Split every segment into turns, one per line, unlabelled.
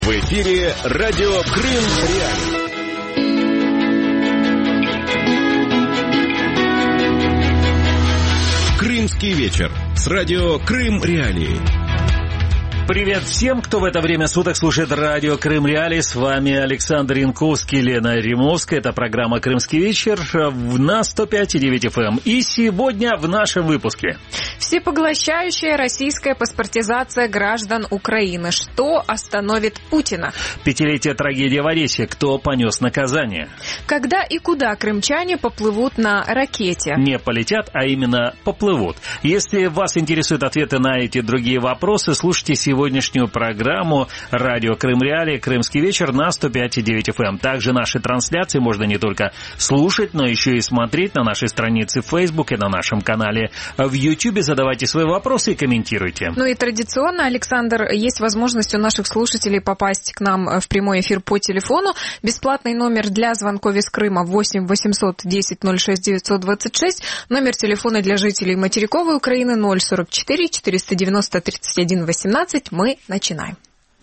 В эфире радио Крым Реалии. Крымский вечер с радио Крым Реалии.
Привет всем, кто в это время суток слушает радио Крым Реалии. С вами Александр Янковский, Лена Римовская. Это программа «Крымский вечер» на 105,9 FM. И сегодня в нашем выпуске.
Всепоглощающая российская паспортизация граждан Украины. Что остановит Путина?
Пятилетие трагедии в Одессе. Кто понес наказание?
Когда и куда крымчане поплывут на ракете?
Не полетят, а именно поплывут. Если вас интересуют ответы на эти и другие вопросы, слушайте сегодняшнюю программу «Радио Крым Реалии. Крымский вечер» на 105,9 FM. Также наши трансляции можно не только слушать, но еще и смотреть на нашей странице в Facebook и на нашем канале в YouTube. Задавайте свои вопросы и комментируйте.
Ну и традиционно, Александр, есть возможность у наших слушателей попасть к нам в прямой эфир по телефону. Бесплатный номер для звонков из Крыма 8 800 10 06 926. Номер телефона для жителей материковой Украины 044 490 31 18. Мы начинаем.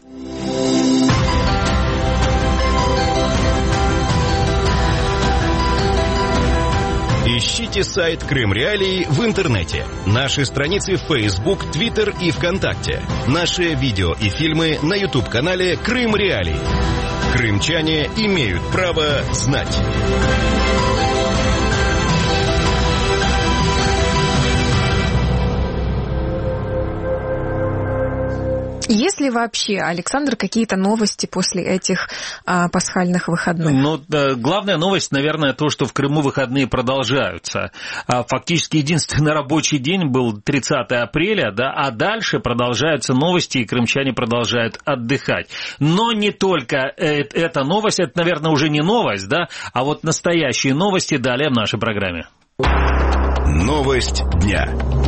Ищите сайт Крым Реалии в интернете. Наши страницы в Facebook, Twitter и ВКонтакте. Наши видео и фильмы на YouTube-канале Крым Реалии. Крымчане имеют право знать.
Есть ли вообще, Александр, какие-то новости после этих пасхальных выходных?
Ну, главная новость, наверное, то, что в Крыму выходные продолжаются. Фактически единственный рабочий день был 30 апреля, да, а дальше продолжаются новости, и крымчане продолжают отдыхать. Но не только эта новость, это, наверное, уже не новость, да, а вот настоящие новости далее в нашей программе.
Новость дня.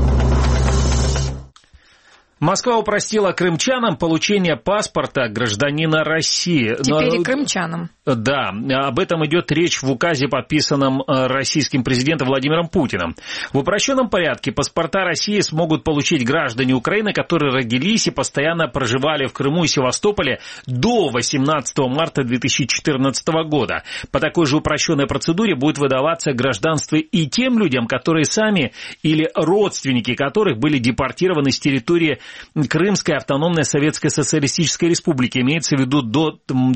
Москва упростила крымчанам получение паспорта гражданина России.
Теперь и крымчанам.
Да, об этом идет речь в указе, подписанном российским президентом Владимиром Путиным. В упрощенном порядке паспорта России смогут получить граждане Украины, которые родились и постоянно проживали в Крыму и Севастополе до 18 марта 2014 года. По такой же упрощенной процедуре будет выдаваться гражданство и тем людям, которые сами или родственники которых были депортированы с территории Крымской автономной Советской Социалистической Республики, имеется в виду до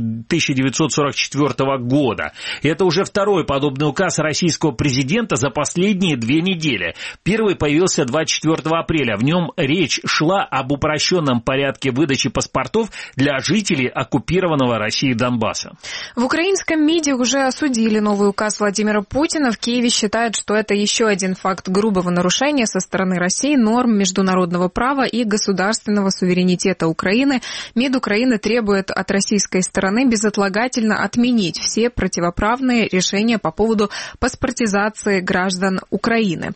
1944 года. И это уже второй подобный указ российского президента за последние 2 недели. Первый появился 24 апреля. В нем речь шла об упрощенном порядке выдачи паспортов для жителей оккупированного Россией Донбасса.
В украинском МИДе уже осудили новый указ Владимира Путина. В Киеве считают, что это еще один факт грубого нарушения со стороны России норм международного права и государственного суверенитета Украины. МИД Украины требует от российской стороны безотлагательно отменить все противоправные решения по поводу паспортизации граждан Украины.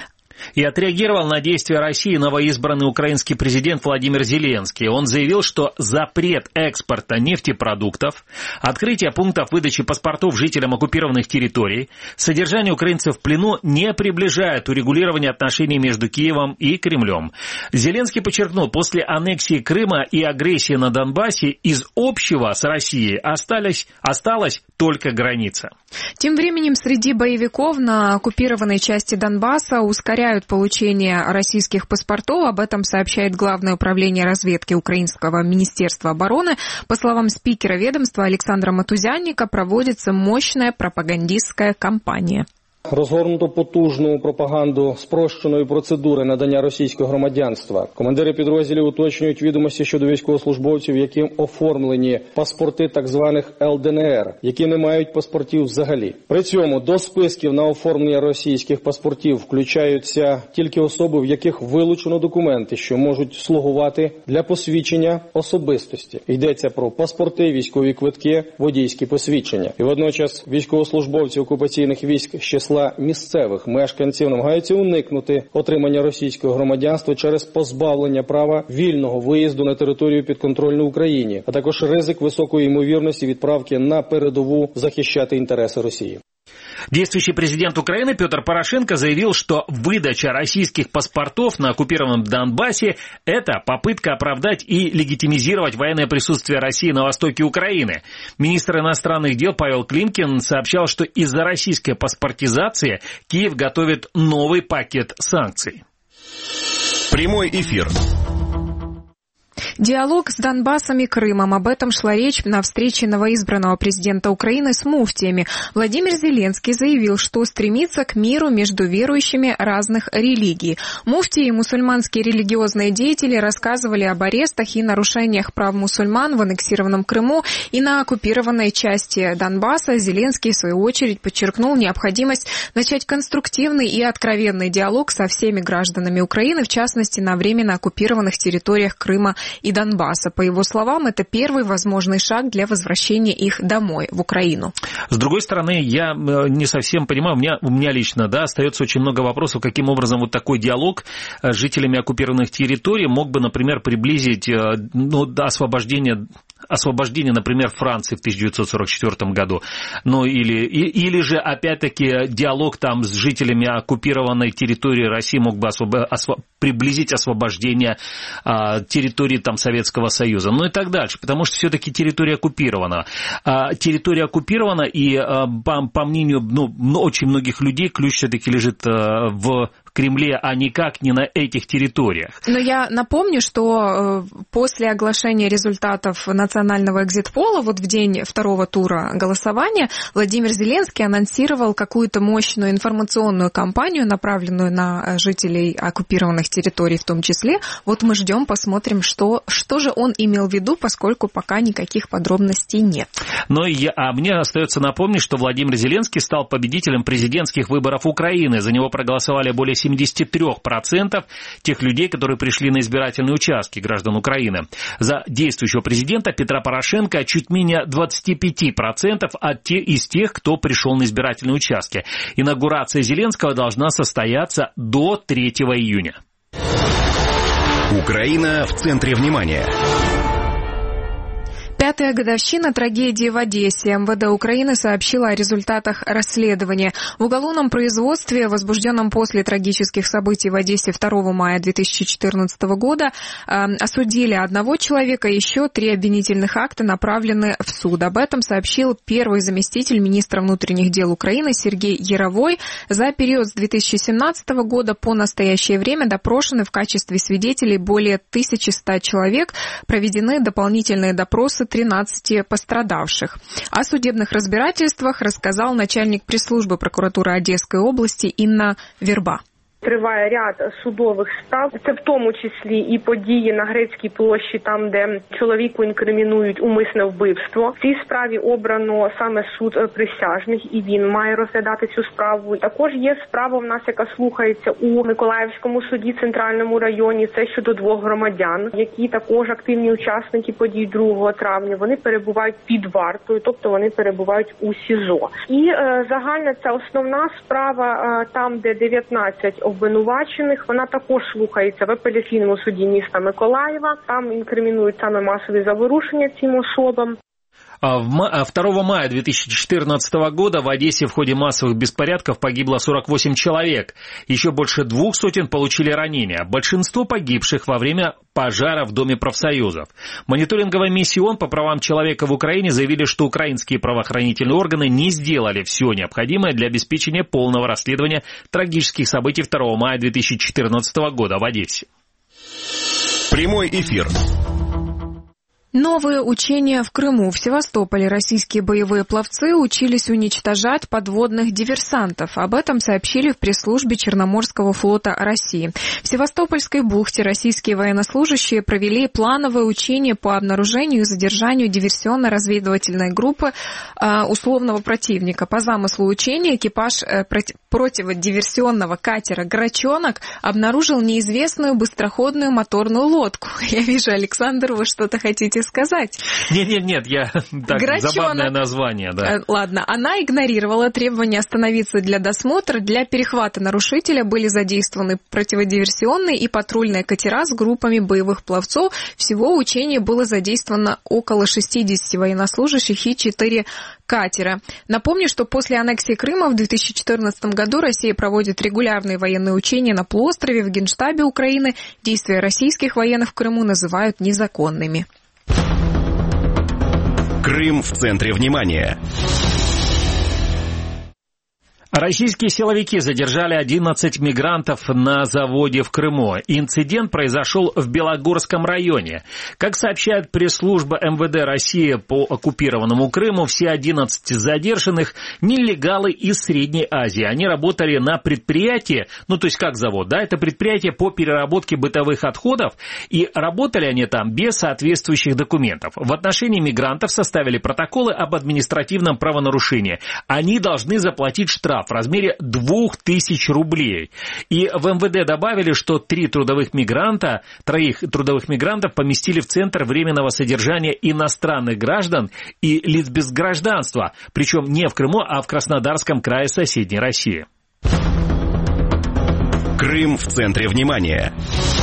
И отреагировал на действия России новоизбранный украинский президент Владимир Зеленский. Он заявил, что запрет экспорта нефтепродуктов, открытие пунктов выдачи паспортов жителям оккупированных территорий, содержание украинцев в плену не приближает урегулирования отношений между Киевом и Кремлем. Зеленский подчеркнул, после аннексии Крыма и агрессии на Донбассе из общего с Россией осталась только граница.
Тем временем среди боевиков на оккупированной части Донбасса ускоряют получение российских паспортов. Об этом сообщает Главное управление разведки Украинского министерства обороны. По словам спикера ведомства Олександра Матузянника, проводится мощная пропагандистская кампания.
Розгорнуто потужну пропаганду спрощеної процедури надання російського громадянства. Командири підрозділів уточнюють відомості щодо військовослужбовців, яким оформлені паспорти так званих ЛДНР, які не мають паспортів взагалі. При цьому до списків на оформлення російських паспортів включаються тільки особи, в яких вилучено документи, що можуть слугувати для посвідчення особистості. Йдеться про паспорти, військові квитки, водійські посвідчення. І водночас військовослужбовці окупаційних військ з числа місцевих мешканців намагаються уникнути отримання російського громадянства через позбавлення права вільного виїзду на територію підконтрольну Україні, а також ризик високої ймовірності відправки на передову захищати інтереси Росії.
Действующий президент Украины Петр Порошенко заявил, что выдача российских паспортов на оккупированном Донбассе – это попытка оправдать и легитимизировать военное присутствие России на востоке Украины. Министр иностранных дел Павел Климкин сообщал, что из-за российской паспортизации Киев готовит новый пакет санкций.
Прямой эфир.
Диалог с Донбассом и Крымом. Об этом шла речь на встрече новоизбранного президента Украины с муфтиями. Владимир Зеленский заявил, что стремится к миру между верующими разных религий. Муфтии и мусульманские религиозные деятели рассказывали об арестах и нарушениях прав мусульман в аннексированном Крыму и на оккупированной части Донбасса. Зеленский, в свою очередь, подчеркнул необходимость начать конструктивный и откровенный диалог со всеми гражданами Украины, в частности, на временно оккупированных территориях Крыма и Донбасса. По его словам, это первый возможный шаг для возвращения их домой, в Украину.
С другой стороны, я не совсем понимаю, у меня лично, остается очень много вопросов, каким образом вот такой диалог с жителями оккупированных территорий мог бы, например, приблизить освобождение, например, Франции в 1944 году. Или же, опять-таки, диалог там с жителями оккупированной территории России мог бы приблизить освождение территории там Советского Союза, и так дальше, потому что все-таки территория оккупирована. Территория оккупирована, и по мнению очень многих людей, ключ все-таки лежит в Кремле, а никак не на этих территориях.
Но я напомню, что после оглашения результатов национального экзит-пола, вот в день второго тура голосования, Владимир Зеленский анонсировал какую-то мощную информационную кампанию, направленную на жителей оккупированных территорий в том числе. Вот мы ждем, посмотрим, что же он имел в виду, поскольку пока никаких подробностей нет.
Мне остается напомнить, что Владимир Зеленский стал победителем президентских выборов Украины. За него проголосовали более 73% тех людей, которые пришли на избирательные участки граждан Украины. За действующего президента Петра Порошенко чуть менее 25% из тех, кто пришел на избирательные участки. Инаугурация Зеленского должна состояться до 3 июня.
Украина в центре внимания.
5-я годовщина трагедии в Одессе. МВД Украины сообщила о результатах расследования. В уголовном производстве, возбужденном после трагических событий в Одессе 2 мая 2014 года, осудили 1 человека, еще 3 обвинительных акта направлены в суд. Об этом сообщил первый заместитель министра внутренних дел Украины Сергей Яровой. За период с 2017 года по настоящее время допрошены в качестве свидетелей более 1100 человек. Проведены дополнительные допросы 13 пострадавших. О судебных разбирательствах рассказал начальник пресс-службы прокуратуры Одесской области Інна Верба.
Триває ряд судових справ, це в тому числі і події на Грецькій площі, там, де чоловіку інкримінують умисне вбивство. В цій справі обрано саме суд присяжних, і він має розглядати цю справу. Також є справа в нас, яка слухається у Миколаївському суді, Центральному районі. Це щодо 2 громадян, які також активні учасники подій 2 травня. Вони перебувають під вартою, тобто вони перебувають у СІЗО. І загальна ця основна справа, там, де 19 обвинувачених, вона також слухається в апеляційному суді міста Миколаєва. Там інкримінують саме масові заворушення цим особам.
2 мая 2014 года в Одессе в ходе массовых беспорядков погибло 48 человек. Еще больше 200 получили ранения. Большинство погибших во время пожара в Доме профсоюзов. Мониторинговая миссия ООН по правам человека в Украине заявили, что украинские правоохранительные органы не сделали все необходимое для обеспечения полного расследования трагических событий 2 мая 2014 года в Одессе.
Прямой эфир.
Новые учения в Крыму. В Севастополе российские боевые пловцы учились уничтожать подводных диверсантов. Об этом сообщили в пресс-службе Черноморского флота России. В Севастопольской бухте российские военнослужащие провели плановое учение по обнаружению и задержанию диверсионно-разведывательной группы условного противника. По замыслу учения экипаж противодиверсионного катера «Грачонок» обнаружил неизвестную быстроходную моторную лодку. Я вижу, Александр, вы что-то хотите сказать.
Нет, забавное название, да.
Ладно, она игнорировала требования остановиться для досмотра. Для перехвата нарушителя были задействованы противодиверсионные и патрульные катера с группами боевых пловцов. Всего в учении было задействовано около 60 военнослужащих и 4 катера. Напомню, что после аннексии Крыма в 2014 году Россия проводит регулярные военные учения на полуострове. В Генштабе Украины действия российских военных в Крыму называют незаконными.
Крым в центре внимания.
Российские силовики задержали 11 мигрантов на заводе в Крыму. Инцидент произошел в Белогорском районе. Как сообщает пресс-служба МВД России по оккупированному Крыму, все 11 задержанных нелегалы из Средней Азии. Они работали на предприятии, то есть как завод, да, это предприятие по переработке бытовых отходов, и работали они там без соответствующих документов. В отношении мигрантов составили протоколы об административном правонарушении. Они должны заплатить штраф в размере 2000 рублей. И в МВД добавили, что 3 трудовых мигранта поместили в Центр временного содержания иностранных граждан и лиц без гражданства, причем не в Крыму, а в Краснодарском крае соседней России.
Крым в центре внимания.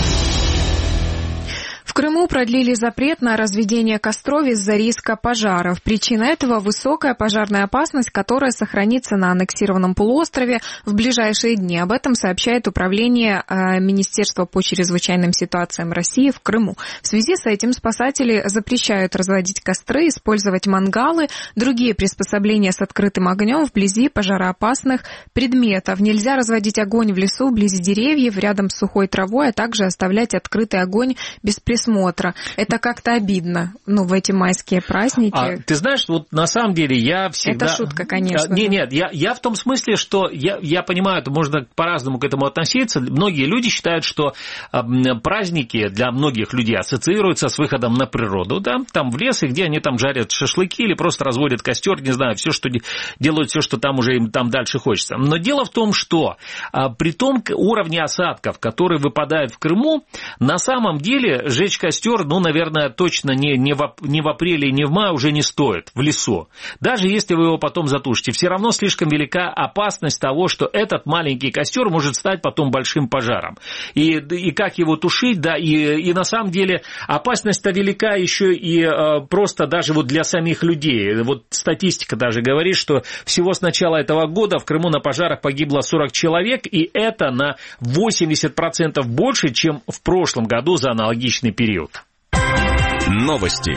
В Крыму продлили запрет на разведение костров из-за риска пожаров. Причина этого – высокая пожарная опасность, которая сохранится на аннексированном полуострове в ближайшие дни. Об этом сообщает Управление Министерства по чрезвычайным ситуациям России в Крыму. В связи с этим спасатели запрещают разводить костры, использовать мангалы, другие приспособления с открытым огнем вблизи пожароопасных предметов. Нельзя разводить огонь в лесу, вблизи деревьев, рядом с сухой травой, а также оставлять открытый огонь без присмотра. Это как-то обидно, в эти майские праздники.
Ты знаешь, на самом деле я всегда...
Это шутка, конечно.
Нет, я в том смысле, что я понимаю, это можно по-разному к этому относиться. Многие люди считают, что праздники для многих людей ассоциируются с выходом на природу, да, там в лес, и где они там жарят шашлыки или просто разводят костер, не знаю, все, что делают, все, что там уже им там дальше хочется. Но дело в том, что при том уровне осадков, которые выпадают в Крыму, на самом деле жечь костер, наверное, точно не в апреле, не в мае уже не стоит в лесу. Даже если вы его потом затушите, все равно слишком велика опасность того, что этот маленький костер может стать потом большим пожаром. И как его тушить, да, и на самом деле опасность-то велика еще и просто даже для самих людей. Статистика даже говорит, что всего с начала этого года в Крыму на пожарах погибло 40 человек, и это на 80% больше, чем в прошлом году за аналогичный период.
Новости.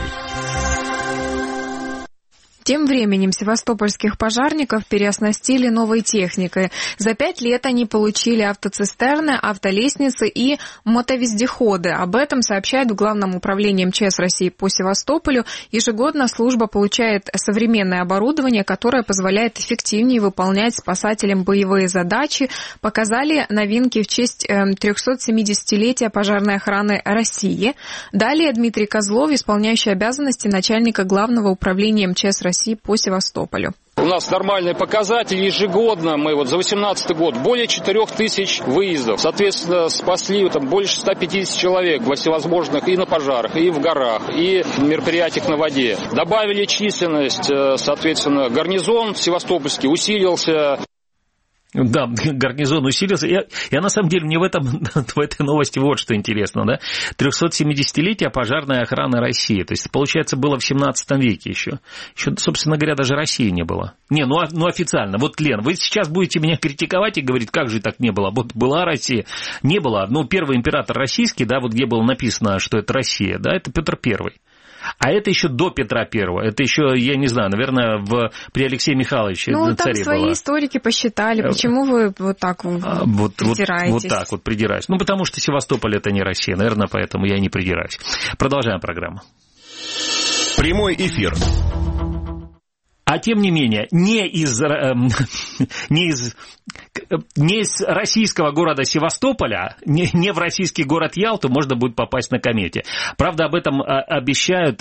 Тем временем севастопольских пожарников переоснастили новой техникой. За 5 лет они получили автоцистерны, автолестницы и мотовездеходы. Об этом сообщает в Главном управлении МЧС России по Севастополю. Ежегодно служба получает современное оборудование, которое позволяет эффективнее выполнять спасателям боевые задачи. Показали новинки в честь 370-летия пожарной охраны России. Далее Дмитрий Козлов, исполняющий обязанности начальника Главного управления МЧС России по Севастополю.
У нас нормальные показатели. Ежегодно мы за 2018 год более 4000 выездов. Соответственно, спасли больше 150 человек во всевозможных и на пожарах, и в горах, и в мероприятиях на воде. Добавили численность, соответственно, гарнизон севастопольский усилился.
Да, гарнизон усилился. Я на самом деле, мне в этой новости вот что интересно, да. 370-летие пожарной охраны России. То есть, получается, было в 17 веке еще. Еще, собственно говоря, даже России не было. Официально. Лен, вы сейчас будете меня критиковать и говорить, как же так не было. Была Россия. Не было. Первый император российский, да, где было написано, что это Россия, да, это Петр Первый. А это еще до Петра Первого. Это еще, я не знаю, наверное, при Алексее Михайловиче на царе
там свои
было.
историки посчитали. Почему вы так придираетесь?
Вот так вот придираюсь. Потому что Севастополь — это не Россия. Наверное, поэтому я не придираюсь. Продолжаем программу.
Прямой эфир.
А тем не менее, не из не из российского города Севастополя, не в российский город Ялту можно будет попасть на комете. Правда, об этом обещают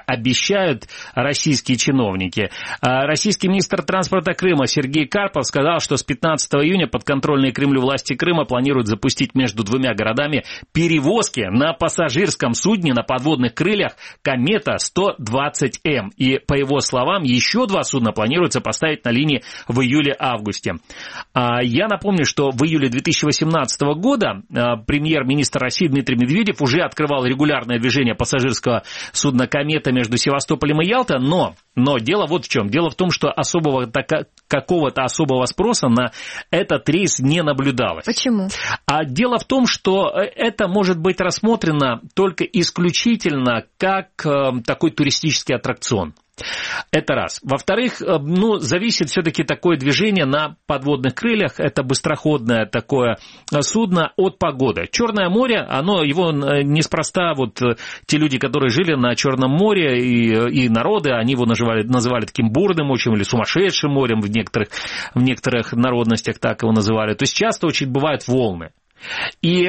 российские чиновники. Российский министр транспорта Крыма Сергей Карпов сказал, что с 15 июня подконтрольные Кремлю власти Крыма планируют запустить между двумя городами перевозки на пассажирском судне на подводных крыльях «Комета-120М». И, по его словам, еще 2 судна планируется поставить на линии в июле-августе. Я напомню, что в июле 2018 года премьер-министр России Дмитрий Медведев уже открывал регулярное движение пассажирского судна «Комета» между Севастополем и Ялтой, но дело вот в чем. Дело в том, что какого-то особого спроса на этот рейс не наблюдалось.
Почему?
Дело в том, что это может быть рассмотрено только исключительно как такой туристический аттракцион. Это раз. Во-вторых, зависит все-таки такое движение на подводных крыльях, это быстроходное такое судно от погоды. Черное море, его неспроста, те люди, которые жили на Черном море, и народы, они его называли таким бурным очень или сумасшедшим морем в некоторых народностях так его называли. То есть часто очень бывают волны. И,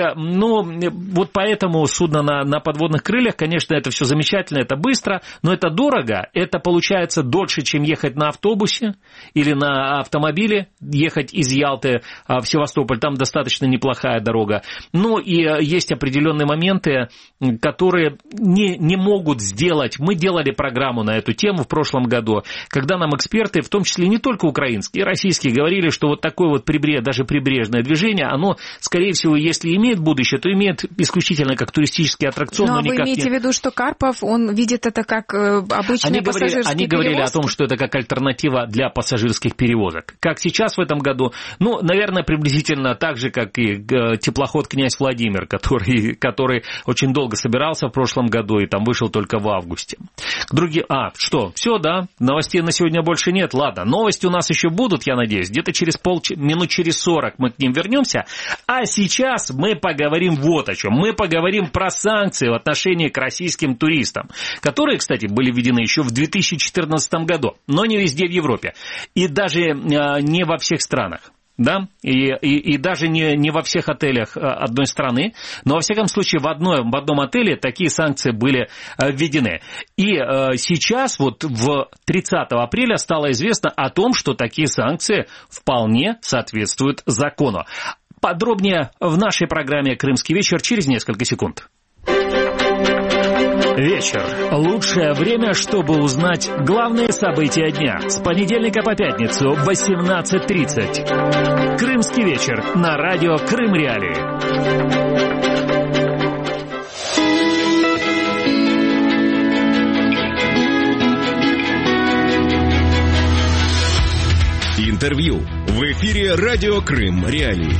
поэтому судно на подводных крыльях, конечно, это все замечательно, это быстро, но это дорого, это получается дольше, чем ехать на автобусе или на автомобиле, ехать из Ялты в Севастополь, там достаточно неплохая дорога. И есть определенные моменты, которые не могут сделать. Мы делали программу на эту тему в прошлом году, когда нам эксперты, в том числе не только украинские, и российские, говорили, что такое даже прибрежное движение, оно, скорее всего, если имеет будущее, то имеет исключительно как туристический аттракцион.
Но вы имеете в виду, что Карпов, он видит это как обычные пассажирские перевозки? Они говорили о том, что это как альтернатива для пассажирских перевозок. Как сейчас в этом году, наверное, приблизительно так же, как и теплоход «Князь Владимир», который очень долго собирался в прошлом году и там вышел только в августе. Все, да, новостей на сегодня больше нет. Ладно, новости у нас еще будут, я надеюсь, где-то минут через 40 мы к ним вернемся. А сейчас мы поговорим вот о чем. Мы поговорим про санкции в отношении к российским туристам, которые, кстати, были введены еще в 2014 году, но не везде в Европе. И даже не во всех странах. Да, и даже не во всех отелях одной страны, но, во всяком случае, в одном отеле такие санкции были введены. И сейчас, в 30 апреля, стало известно о том, что такие санкции вполне соответствуют закону. Подробнее в нашей программе «Крымский вечер» через несколько секунд. Вечер. Лучшее время, чтобы узнать главные события дня. С понедельника по пятницу в 18:30. Крымский вечер на радио Крым Реалии.
Интервью. В эфире радио Крым Реалии.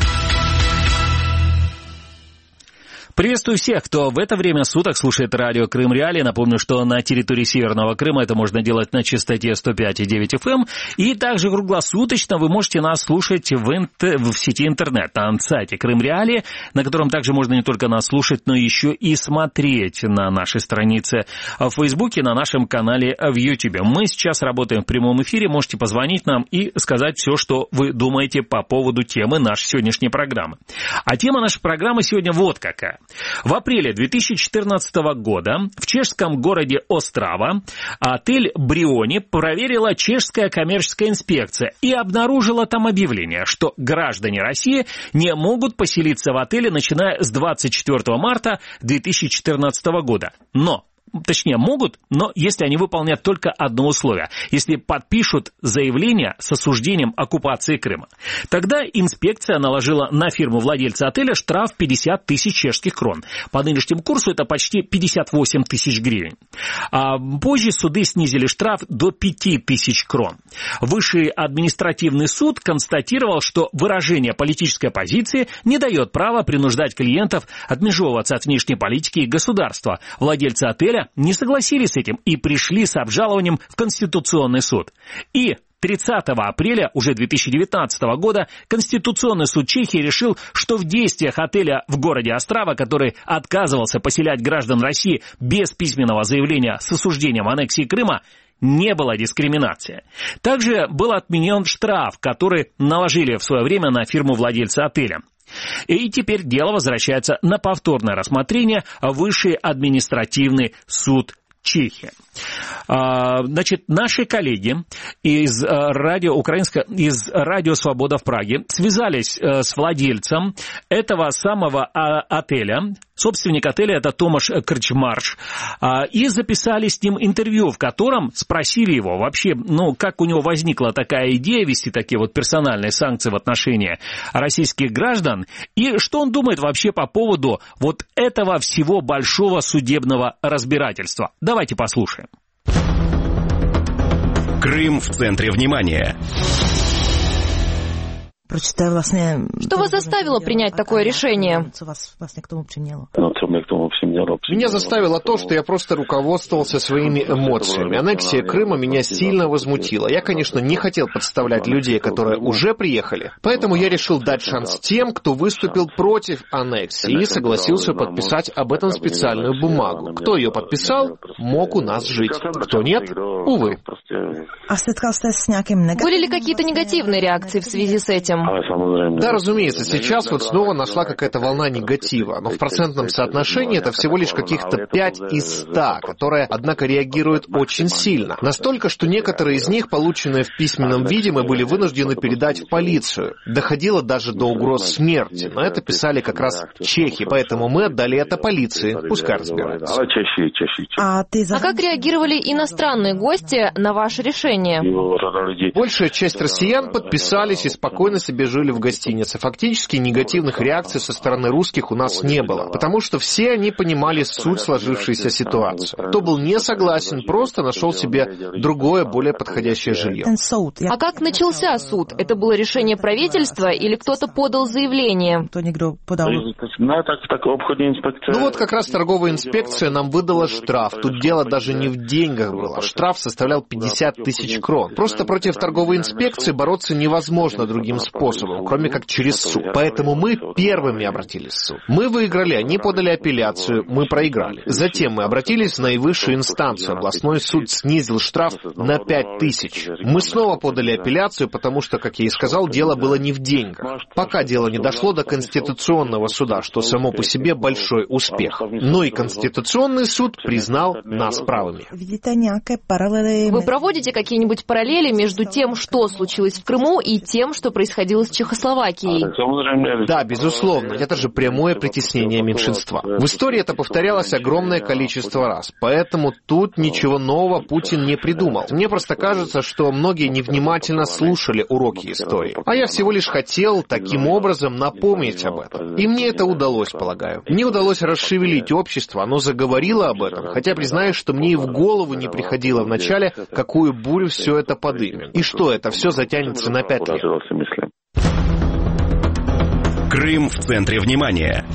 Приветствую всех, кто в это время суток слушает радио Крым Реалии. Напомню, что на территории Северного Крыма это можно делать на частоте 105,9 FM. И также круглосуточно вы можете нас слушать в сети интернет, на сайте Крым Реалии, на котором также можно не только нас слушать, но еще и смотреть на нашей странице в Фейсбуке, на нашем канале в Ютубе. Мы сейчас работаем в прямом эфире, можете позвонить нам и сказать все, что вы думаете по поводу темы нашей сегодняшней программы. А тема нашей программы сегодня вот какая. В апреле 2014 года в чешском городе Острава отель «Бриони» проверила чешская коммерческая инспекция и обнаружила там объявление, что граждане России не могут поселиться в отеле, начиная с 24 марта 2014 года. Точнее, могут, но если они выполнят только одно условие. Если подпишут заявление с осуждением оккупации Крыма. Тогда инспекция наложила на фирму владельца отеля штраф 50 тысяч чешских крон. По нынешнему курсу это почти 58 тысяч гривен. А позже суды снизили штраф до 5 тысяч крон. Высший административный суд констатировал, что выражение политической позиции не дает права принуждать клиентов отмежевываться от внешней политики и государства. Владельцы отеля не согласились с этим и пришли с обжалованием в Конституционный суд. И 30 апреля уже 2019 года Конституционный суд Чехии решил, что в действиях отеля в городе Острава, который отказывался поселять граждан России без письменного заявления с осуждением аннексии Крыма, не было дискриминации. Также был отменен штраф, который наложили в свое время на фирму-владельца отеля. И теперь дело возвращается на повторное рассмотрение в Высший административный суд Чехии. Значит, наши коллеги из радио «Свобода» в Праге связались с владельцем этого самого отеля. Собственник отеля — это Томаш Крчмарш. И записали с ним интервью, в котором спросили его вообще, как у него возникла такая идея вести такие вот персональные санкции в отношении российских граждан, и что он думает вообще по поводу вот этого всего большого судебного разбирательства. Давайте послушаем.
Крым в центре внимания.
Что вас заставило принять такое решение?
Меня заставило то, что я просто руководствовался своими эмоциями. Аннексия Крыма меня сильно возмутила. Я, конечно, не хотел подставлять людей, которые уже приехали, поэтому я решил дать шанс тем, кто выступил против аннексии и согласился подписать об этом специальную бумагу. Кто ее подписал, мог у нас жить. Кто нет, увы.
Были ли какие-то негативные реакции в связи с этим?
Да, разумеется, сейчас вот снова нашла какая-то волна негатива, но в процентном соотношении это всего лишь каких-то 5 из 100, которые, однако, реагируют очень сильно. Настолько, что некоторые из них, полученные в письменном виде, мы были вынуждены передать в полицию. Доходило даже до угроз смерти, но это писали как раз чехи, поэтому мы отдали это полиции, пускай разбираются.
А как реагировали иностранные гости на ваше решение?
Большая часть россиян подписались и спокойно себе жили в гостинице. Фактически негативных реакций со стороны русских у нас не было, потому что все они понимали суть сложившейся ситуации. Кто был не согласен, просто нашел себе другое, более подходящее жилье.
А как начался суд? Это было решение правительства или кто-то подал заявление?
Ну вот как раз торговая инспекция нам выдала штраф. Тут дело даже не в деньгах было. Штраф составлял 50 тысяч крон. Просто против торговой инспекции бороться невозможно другим способом, кроме как через суд. Поэтому мы первыми обратились в суд. Мы выиграли, они подали апелляцию, мы проиграли. Затем мы обратились в наивысшую инстанцию. Областной суд снизил штраф на 5 тысяч. Мы снова подали апелляцию, потому что, как я и сказал, дело было не в деньгах. Пока дело не дошло до Конституционного суда, что само по себе большой успех. Но и Конституционный суд признал нас правыми.
Вы проводите какие-нибудь параллели между тем, что случилось в Крыму, и тем, что происходило с Чехословакией?
Да, безусловно. Это же прямое притеснение меньшинства. В истории это повторялось огромное количество раз. Поэтому тут ничего нового Путин не придумал. Мне просто кажется, что многие невнимательно слушали уроки истории. А я всего лишь хотел таким образом напомнить об этом. И мне это удалось, полагаю. Мне удалось расшевелить общество, оно заговорило об этом. Хотя признаюсь, что мне и в голову не приходило вначале, какую бурю все это подымет. И что, это все затянется на 5 лет.
Крым в центре внимания.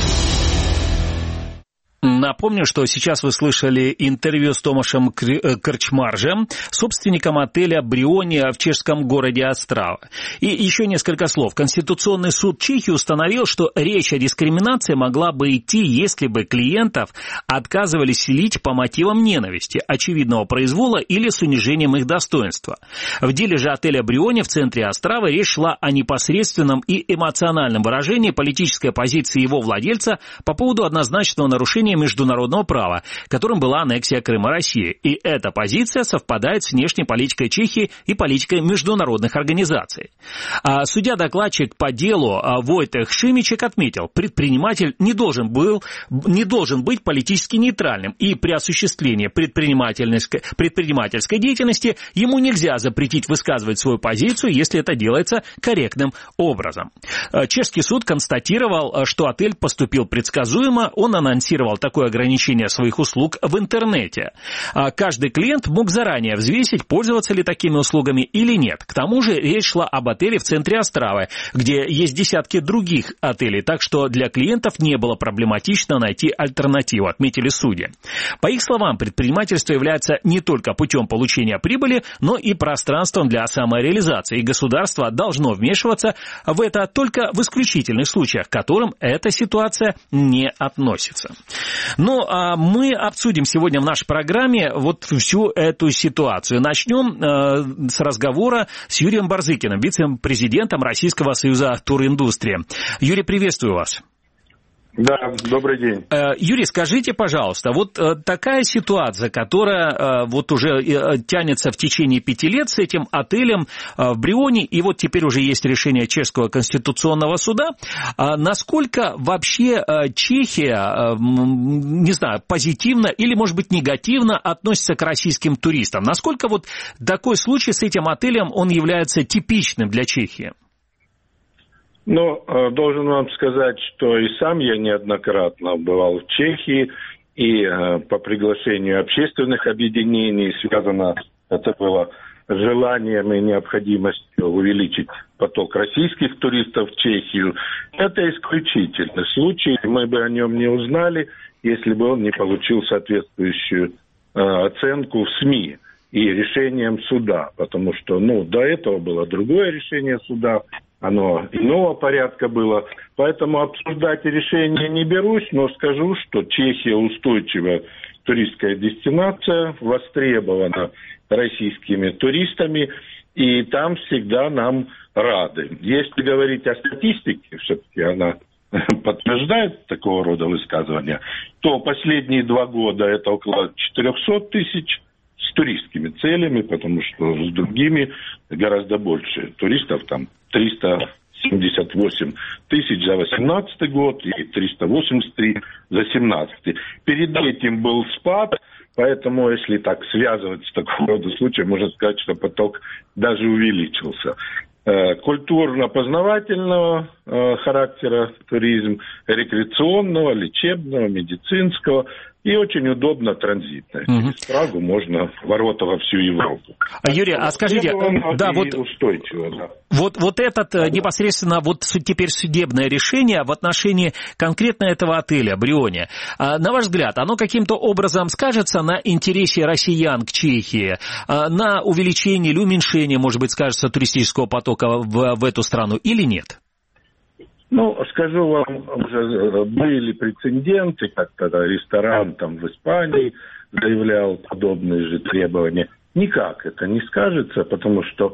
Напомню, что сейчас вы слышали интервью с Томашем Крчмаржем, собственником отеля «Бриони» в чешском городе Острава. И еще несколько слов. Конституционный суд Чехии установил, что речь о дискриминации могла бы идти, если бы клиентов отказывали селить по мотивам ненависти, очевидного произвола или с унижением их достоинства. В деле же отеля «Бриони» в центре Острава речь шла о непосредственном и эмоциональном выражении политической позиции его владельца по поводу однозначного нарушения международного права, которым была аннексия Крыма России. И эта позиция совпадает с внешней политикой Чехии и политикой международных организаций. Судья-докладчик по делу Войтех Шимичек отметил, предприниматель не должен быть политически нейтральным, и при осуществлении предпринимательской деятельности ему нельзя запретить высказывать свою позицию, если это делается корректным образом. Чешский суд констатировал, что отель поступил предсказуемо, он анонсировал такое ограничение своих услуг в интернете. Каждый клиент мог заранее взвесить, пользоваться ли такими услугами или нет. К тому же речь шла об отеле в центре Острава, где есть десятки других отелей, так что для клиентов не было проблематично найти альтернативу, отметили судьи. По их словам, предпринимательство является не только путем получения прибыли, но и пространством для самореализации, и государство должно вмешиваться в это только в исключительных случаях, к которым эта ситуация не относится. Ну, а мы обсудим сегодня в нашей программе вот всю эту ситуацию. Начнем с разговора с Юрием Барзыкиным, вице-президентом Российского союза туриндустрии. Юрий, приветствую вас.
Да, добрый день.
Юрий, скажите, пожалуйста, вот такая ситуация, которая вот уже тянется в течение 5 лет с этим отелем в Брионе, и вот теперь уже есть решение Чешского конституционного суда, насколько вообще Чехия, не знаю, позитивно или, может быть, негативно относится к российским туристам? Насколько вот такой случай с этим отелем, он является типичным для Чехии?
Ну, должен вам сказать, что и сам я неоднократно бывал в Чехии, и по приглашению общественных объединений связано это было желанием и необходимостью увеличить поток российских туристов в Чехию. Это исключительный случай, мы бы о нем не узнали, если бы он не получил соответствующую оценку в СМИ и решением суда, потому что, до этого было другое решение суда, оно иного порядка было, поэтому обсуждать решение не берусь, но скажу, что Чехия устойчивая туристская дестинация, востребована российскими туристами, и там всегда нам рады. Если говорить о статистике, все-таки она подтверждает такого рода высказывания, то последние 2 года это около 400 тысяч с туристскими целями, потому что с другими гораздо больше туристов, там 378 тысяч за 2018 год и 383 за 2017. Перед этим был спад, поэтому, если так связывать с такого рода случаем, можно сказать, что поток даже увеличился. Культурно-познавательного характера туризм, рекреационного, лечебного, медицинского и очень удобно транзитно. Через Прагу можно ворота во всю Европу.
Юрий, а скажите, да,
устойчиво, да.
Вот этот непосредственно вот теперь судебное решение в отношении конкретно этого отеля Брионе, на ваш взгляд, оно каким-то образом скажется на интересе россиян к Чехии, на увеличение или уменьшение, может быть, скажется, туристического потока в эту страну или нет?
Скажу вам, уже были прецеденты, как тогда ресторан там в Испании заявлял подобные же требования. Никак это не скажется, потому что,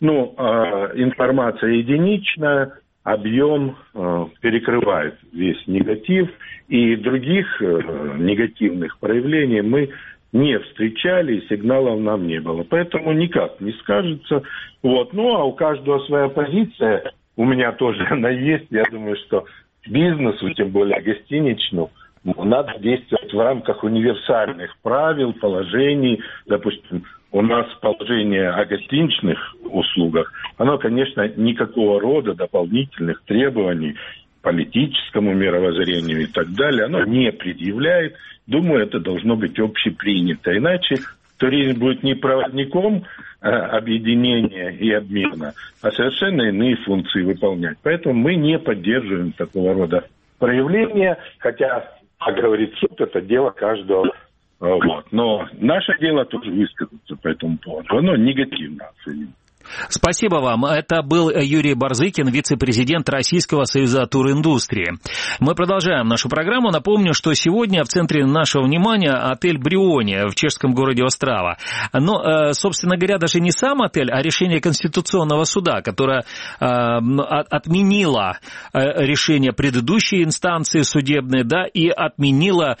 информация единичная, объем перекрывает весь негатив, и других негативных проявлений мы не встречали, и сигналов нам не было. Поэтому никак не скажется. А у каждого своя позиция. У меня тоже она есть. Я думаю, что бизнесу, тем более гостиничному, надо действовать в рамках универсальных правил, положений. Допустим, у нас положение о гостиничных услугах, оно, конечно, никакого рода дополнительных требований политическому мировоззрению и так далее, оно не предъявляет. Думаю, это должно быть общепринято. Иначе туризм будет не проводником объединения и обмена, а совершенно иные функции выполнять. Поэтому мы не поддерживаем такого рода проявления, хотя, как говорит суд, это дело каждого. Но наше дело тоже высказаться по этому поводу. Оно негативно оценено.
Спасибо вам. Это был Юрий Барзыкин, вице-президент Российского союза туриндустрии. Мы продолжаем нашу программу. Напомню, что сегодня в центре нашего внимания отель Брионе в чешском городе Острава. Но, собственно говоря, даже не сам отель, а решение Конституционного суда, которое отменило решение предыдущей инстанции судебной, и отменило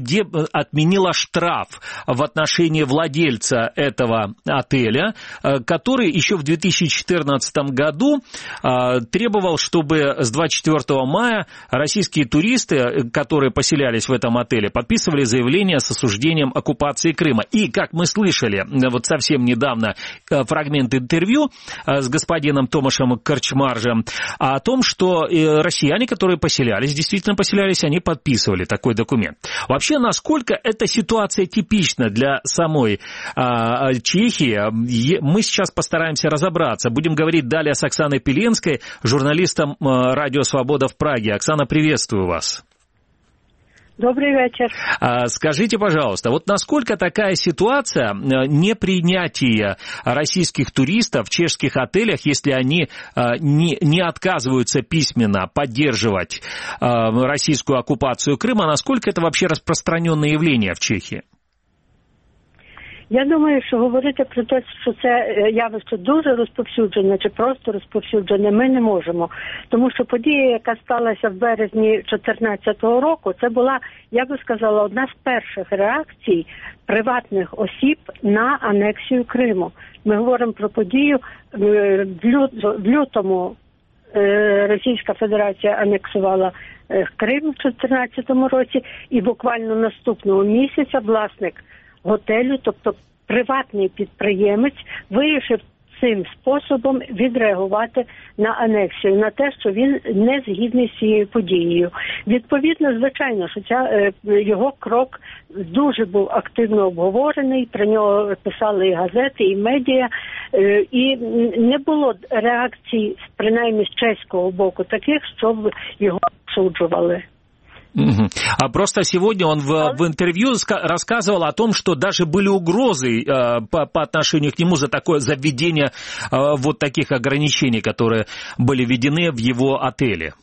штраф в отношении владельца этого отеля, который еще в 2014 году требовал, чтобы с 24 мая российские туристы, которые поселялись в этом отеле, подписывали заявление с осуждением оккупации Крыма. И, как мы слышали вот совсем недавно фрагмент интервью с господином Томашем Корчмаржем о том, что россияне, которые действительно поселялись, они подписывали такой документ. Вообще, насколько эта ситуация типична для самой Чехии, мы сейчас постараемся разобраться. Будем говорить далее с Оксаной Пеленской, журналистом «Радио Свобода» в Праге. Оксана, приветствую вас.
Добрый вечер.
Скажите, пожалуйста, вот насколько такая ситуация непринятия российских туристов в чешских отелях, если они не отказываются письменно поддерживать российскую оккупацию Крыма, насколько это вообще распространенное явление в Чехии?
Я думаю, що говорити про те, що це явище дуже розповсюджене чи просто розповсюджене, ми не можемо. Тому що подія, яка сталася в березні 2014 року, це була, я би сказала, одна з перших реакцій приватних осіб на анексію Криму. Ми говоримо про подію в лютому. Російська Федерація анексувала Крим в 2014 році, і буквально наступного місяця власник готелю, тобто приватний підприємець, вирішив цим способом відреагувати на анексію, на те, що він не згідний з цією подією. Відповідно, звичайно, що його крок дуже був активно обговорений, про нього писали і газети, і медіа, і не було реакцій, принаймні з чеського боку, таких, щоб його осуджували.
А просто сегодня он в интервью рассказывал о том, что даже были угрозы по отношению к нему за введение вот таких ограничений, которые были введены в его отеле.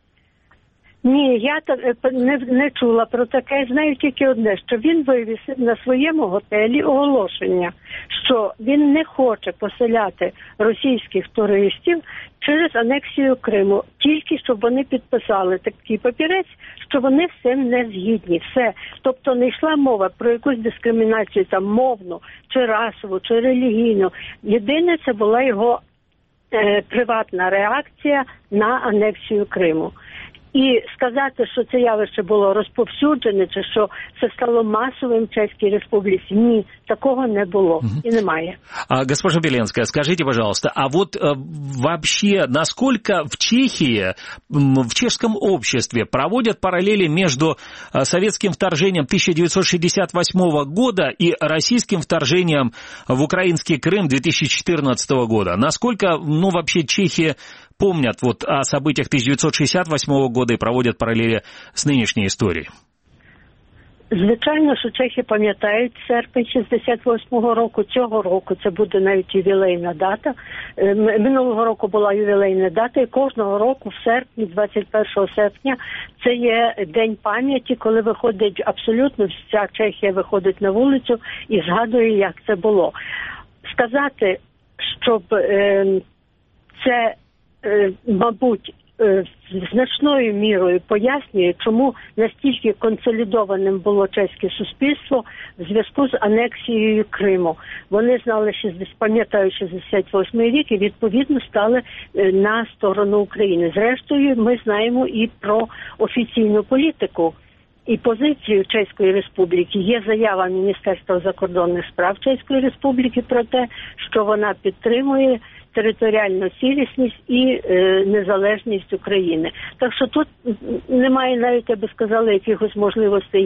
Ні, я не чула про таке. Знаю тільки одне, що він вивісив на своєму готелі оголошення, що він не хоче поселяти російських туристів через анексію Криму, тільки щоб вони підписали такий папірець, що вони з цим не згідні. Все. Тобто не йшла мова про якусь дискримінацію там мовну, чи расову, чи релігійну. Єдине, це була його приватна реакція на анексію Криму. І сказати, що це явище було розповсюджене, чи що це стало масовим в Чеській Республіці, ні, такого не було и немає.
Госпожа Беленская, скажите, пожалуйста, а вот вообще, насколько в Чехии, в чешском обществе проводят параллели между советским вторжением 1968 года и российским вторжением в украинский Крым 2014 года? Насколько, вообще Чехия помнят вот о событиях 1968 года и проводят параллели с нынешней историей?
Звичайно, що чехи пам'ятають серпень 68-го року, цього року це буде навіть ювілейна дата. Минулого року була ювілейна дата, і кожного року в серпні, 21 серпня, це є День пам'яті, коли виходить абсолютно вся Чехія виходить на вулицю і згадує, як це було. Сказати, щоб це, мабуть, значною мірою пояснює, чому настільки консолідованим було чеське суспільство в зв'язку з анексією Криму. Вони знали, пам'ятають 68-й рік і відповідно стали на сторону України. Зрештою, ми знаємо і про офіційну політику і позицію Чеської Республіки. Є заява Міністерства закордонних справ Чеської Республіки про те, що вона підтримує територіальну цілісність і незалежність України. Так що тут немає навіть, я би сказала, якихось можливостей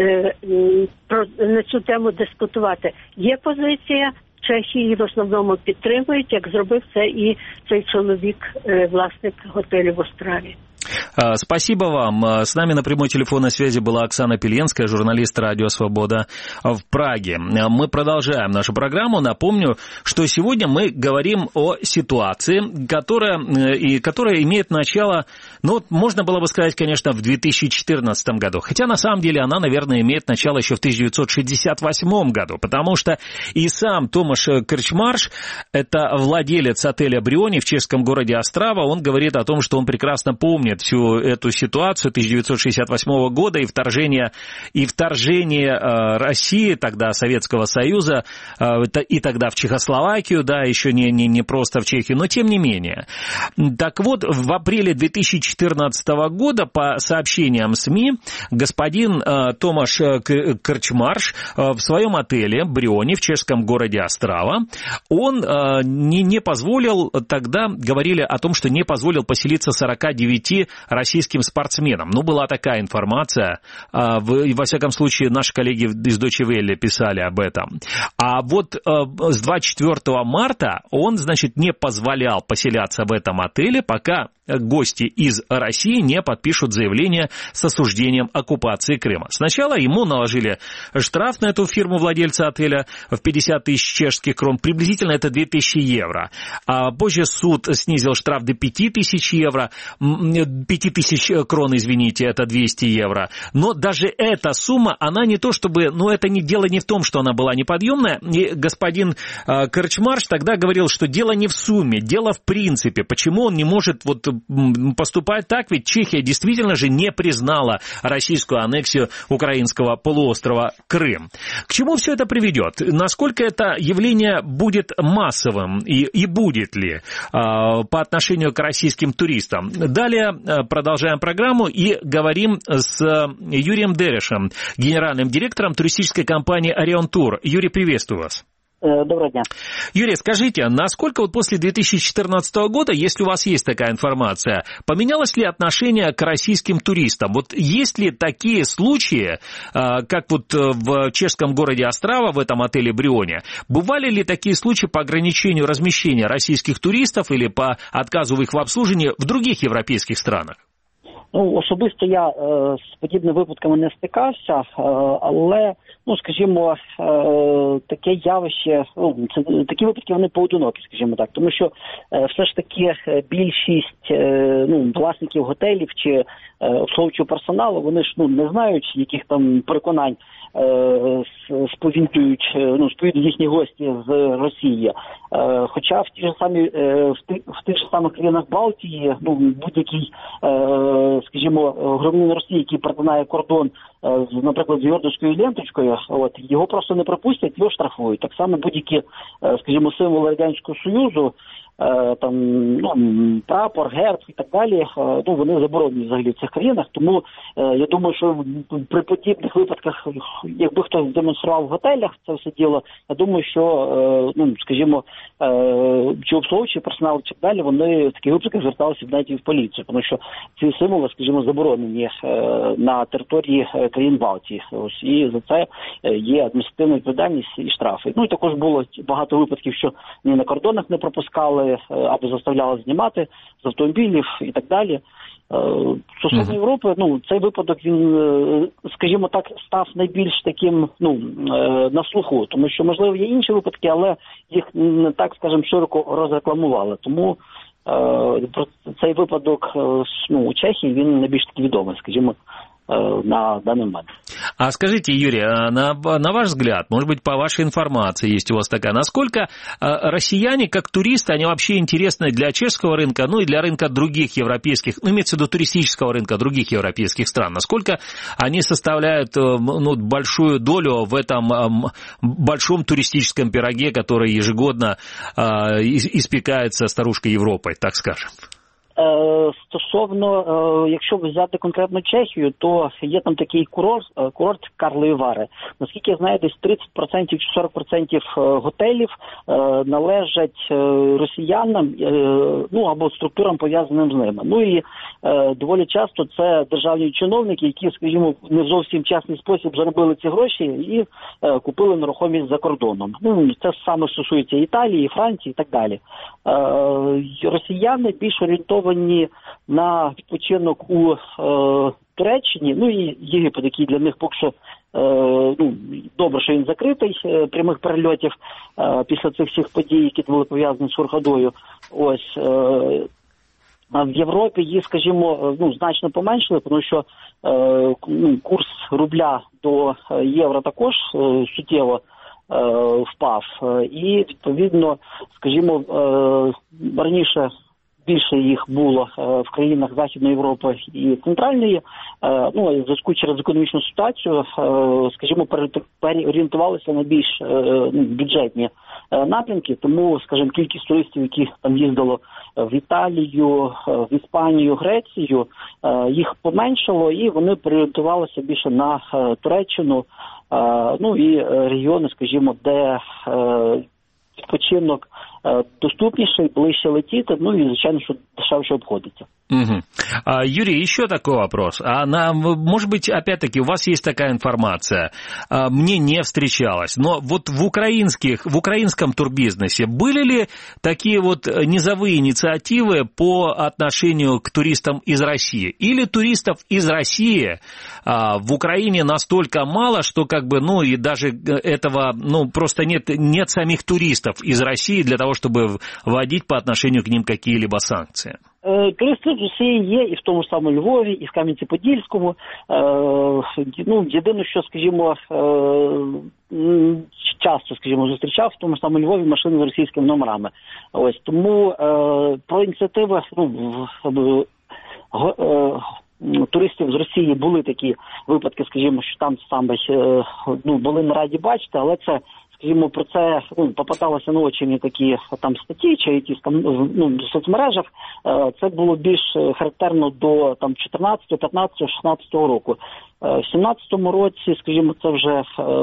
на цю тему дискутувати. Є позиція, Чехи її в основному підтримують, як зробив це і цей чоловік, власник готелю в Острові.
Спасибо вам. С нами на прямой телефонной связи была Оксана Пеленская, журналист «Радио Свобода» в Праге. Мы продолжаем нашу программу. Напомню, что сегодня мы говорим о ситуации, которая имеет начало, можно было бы сказать, конечно, в 2014 году. Хотя, на самом деле, она, наверное, имеет начало еще в 1968 году, потому что и сам Томаш Крчмарш, это владелец отеля «Бриони» в чешском городе Острава, он говорит о том, что он прекрасно помнит всю эту ситуацию 1968 года и вторжение России, тогда Советского Союза, и тогда в Чехословакию, да, еще не просто в Чехию, но тем не менее. Так вот, в апреле 2014 года, по сообщениям СМИ, господин Томаш Крчмарш в своем отеле «Бриони» в чешском городе Острава, он не позволил, тогда говорили о том, что не позволил поселиться 49 9 российским спортсменам. Ну, была такая информация. Во всяком случае, наши коллеги из Deutsche Welle писали об этом. А вот с 24 марта он, значит, не позволял поселяться в этом отеле, пока гости из России не подпишут заявление с осуждением оккупации Крыма. Сначала ему наложили штраф на эту фирму владельца отеля в 50 тысяч чешских крон, приблизительно это 2000 евро. А позже суд снизил штраф до 5000 евро, 5000 крон, извините, это 200 евро. Но даже эта сумма, она не то чтобы, ну это не дело не в том, что она была неподъемная. И господин Корчмарш тогда говорил, что дело не в сумме, дело в принципе. Почему он не может вот поступать так, ведь Чехия действительно же не признала российскую аннексию украинского полуострова Крым. К чему все это приведет? Насколько это явление будет массовым и будет ли по отношению к российским туристам? Далее продолжаем программу и говорим с Юрием Дерешем, генеральным директором туристической компании Orion Tour. Юрий, приветствую вас.
Доброго дня.
Юрий, скажите, насколько вот после 2014 года, если у вас есть такая информация, поменялось ли отношение к российским туристам? Вот есть ли такие случаи, как вот в чешском городе Острава, в этом отеле Брионе, бывали ли такие случаи по ограничению размещения российских туристов или по отказу в их обслуживании в других европейских странах?
Ну, особисто я з подібними випадками не стикався, але, ну, скажімо, таке явище, ну, такі випадки, вони поодинокі, скажімо так, тому що все ж таки більшість, ну, власників готелів чи обслуговуючого персоналу, вони ж, ну, не знають, яких там переконань сповідують їхні гості з Росії. Хоча в ті ж самі в тих ж самих країнах Балтії, ну, будь-який, скажімо, громадянин Росії, який перетинає кордон, наприклад, з Йорданською ленточкою, от, його просто не пропустять, його штрафують. Так само будь-які, скажімо, символи Радянського Союзу, там, ну, прапор, герб і так далі, ну, вони заборонені взагалі в цих країнах, тому я думаю, що при подібних випадках, якби хтось демонстрував в готелях це все діло, я думаю, що, ну, скажімо, чи обслуговуючий персонал, чи далі, вони в таких випадках зверталися навіть і в поліцію, тому що ці символи, скажімо, заборонені на території країн Балтії. Ось, і за це є адміністративна відповідальність і штрафи. Ну, і також було багато випадків, що ні на кордонах не пропускали, або заставляли знімати з автомобілів і так далі. Стосовно Європи, ну, цей випадок, він, скажімо так, став найбільш таким, ну, на слуху, тому що, можливо, є інші випадки, але їх не так, скажімо, широко розрекламували. Тому цей випадок, ну, у Чехії, він найбільш таки відомий, скажімо, на данный момент.
А скажите, Юрий, на ваш взгляд, может быть, по вашей информации есть у вас такая, насколько россияне, как туристы, они вообще интересны для чешского рынка, ну и для рынка других европейских, ну, имеется в виду туристического рынка других европейских стран, насколько они составляют, ну, большую долю в этом большом туристическом пироге, который ежегодно испекается старушкой Европой, так скажем?
Стосовно, якщо взяти конкретно Чехію, то є там такий курорт Карлові Вари. Наскільки я знаю, десь 30% чи 40% готелів належать росіянам, ну, або структурам, пов'язаним з ними. Ну і доволі часто це державні чиновники, які, скажімо, не в зовсім чесний спосіб заробили ці гроші і купили нерухомість за кордоном. Ну, це саме стосується Італії, Франції і так далі. Росіяни більш орієнтовані на відпочинок у Туреччині, ну і Єгипет, який для них поки що, ну, добре, що він закритий, прямих перельотів після цих всіх подій, які були пов'язані з Хургадою. Ось, в Європі її, скажімо, ну, значно поменшили, тому що курс рубля до євро також суттєво впав. І, відповідно, скажімо, раніше більше їх було в країнах Західної Європи і Центральної, ну, в зв'язку через економічну ситуацію, скажімо, переорієнтувалися на більш бюджетні напрямки, тому, скажімо, кількість туристів, які там їздило в Італію, в Іспанію, Грецію, їх поменшало, і вони переорієнтувалися більше на Туреччину, ну і регіони, скажімо, де відпочинок доступніше, ближче летіти, ну і, звичайно, що дешевше обходиться.
Угу. Юрий, еще такой вопрос. Может быть, опять-таки, у вас есть такая информация, мне не встречалась, но вот в украинском турбизнесе были ли такие вот низовые инициативы по отношению к туристам из России? Или туристов из России в Украине настолько мало, что и даже этого, просто нет самих туристов из России для того, чтобы вводить по отношению к ним какие-либо санкции?
Туристи з Росії є і в тому ж самому Львові, і в Кам'янці-Подільському. Єдине, що, скажімо, часто, зустрічав в тому ж самому Львові машини з російськими номерами. Ось, тому про ініціативи туристів з Росії були такі випадки, скажімо, що там саме були не раді бачити, але це, скажімо, про це попадалися на очі такі там статті чи якісь там в соцмережах. Це було більш характерно до там 14, 15, 16 року. В 17-му році, скажімо, це вже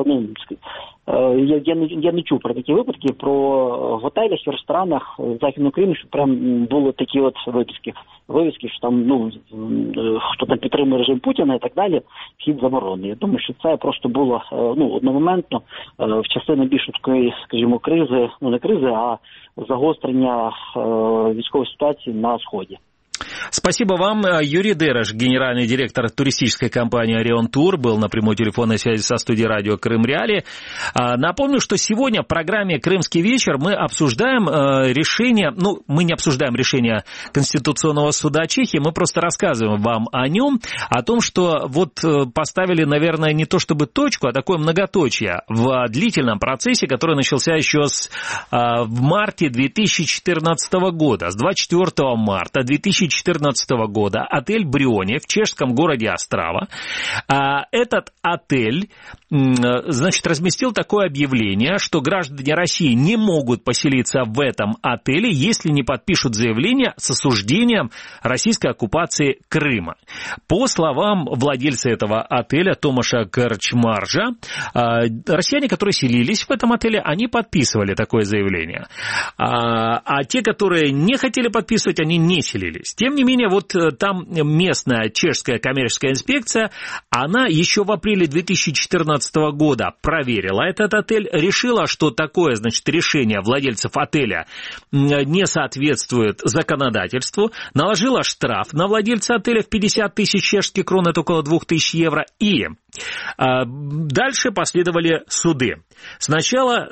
я не чув про такі випадки, про готелях і ресторанах в Західній Україні, що прям були такі от вивіски, що там, хто там підтримує режим Путіна і так далі, вхід заборонений. Я думаю, що це просто було, одномоментно в часи найбільш такої, скажімо, кризи, не кризи, а загострення військової ситуації на Сході.
Спасибо вам. Юрий Дереш, генеральный директор туристической компании «Орион Тур», был на прямой телефонной связи со студией радио «Крым Реалии». Напомню, что сегодня в программе «Крымский вечер» мы обсуждаем решение, мы не обсуждаем решение Конституционного суда Чехии, мы просто рассказываем вам о нем, о том, что поставили, наверное, не то чтобы точку, а такое многоточие в длительном процессе, который начался еще в марте 2014 года, с 24 марта 2014 года отель «Бриони» в чешском городе Острава. Этот отель, разместил такое объявление, что граждане России не могут поселиться в этом отеле, если не подпишут заявление с осуждением российской оккупации Крыма. По словам владельца этого отеля Томаша Корчмаржа, россияне, которые селились в этом отеле, они подписывали такое заявление. А те, которые не хотели подписывать, они не селились. Тем не менее, там местная чешская коммерческая инспекция, она еще в апреле 2014 года проверила этот отель, решила, что такое, решение владельцев отеля не соответствует законодательству, наложила штраф на владельца отеля в 50 тысяч чешских крон, это около 2000 евро, и дальше последовали суды. Сначала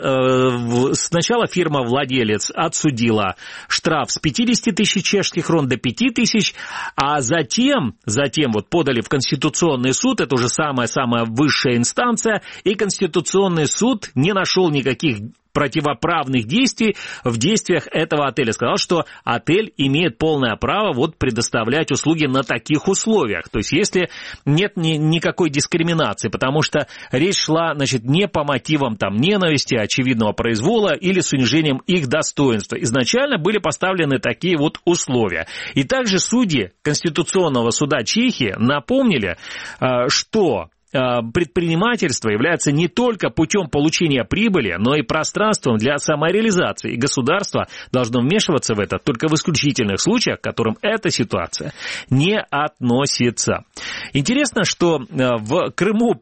фирма-владелец отсудила штраф с 50 тысяч чешских крон до 5 тысяч, а затем подали в Конституционный суд, это уже самая высшая инстанция, и Конституционный суд не нашел никаких противоправных действий в действиях этого отеля. Сказал, что отель имеет полное право предоставлять услуги на таких условиях. То есть, если нет никакой дискриминации, потому что речь шла, не по мотивам ненависти, очевидного произвола или с унижением их достоинства. Изначально были поставлены такие условия. И также судьи Конституционного суда Чехии напомнили, что предпринимательство является не только путем получения прибыли, но и пространством для самореализации. И государство должно вмешиваться в это только в исключительных случаях, к которым эта ситуация не относится. Интересно, что в Крыму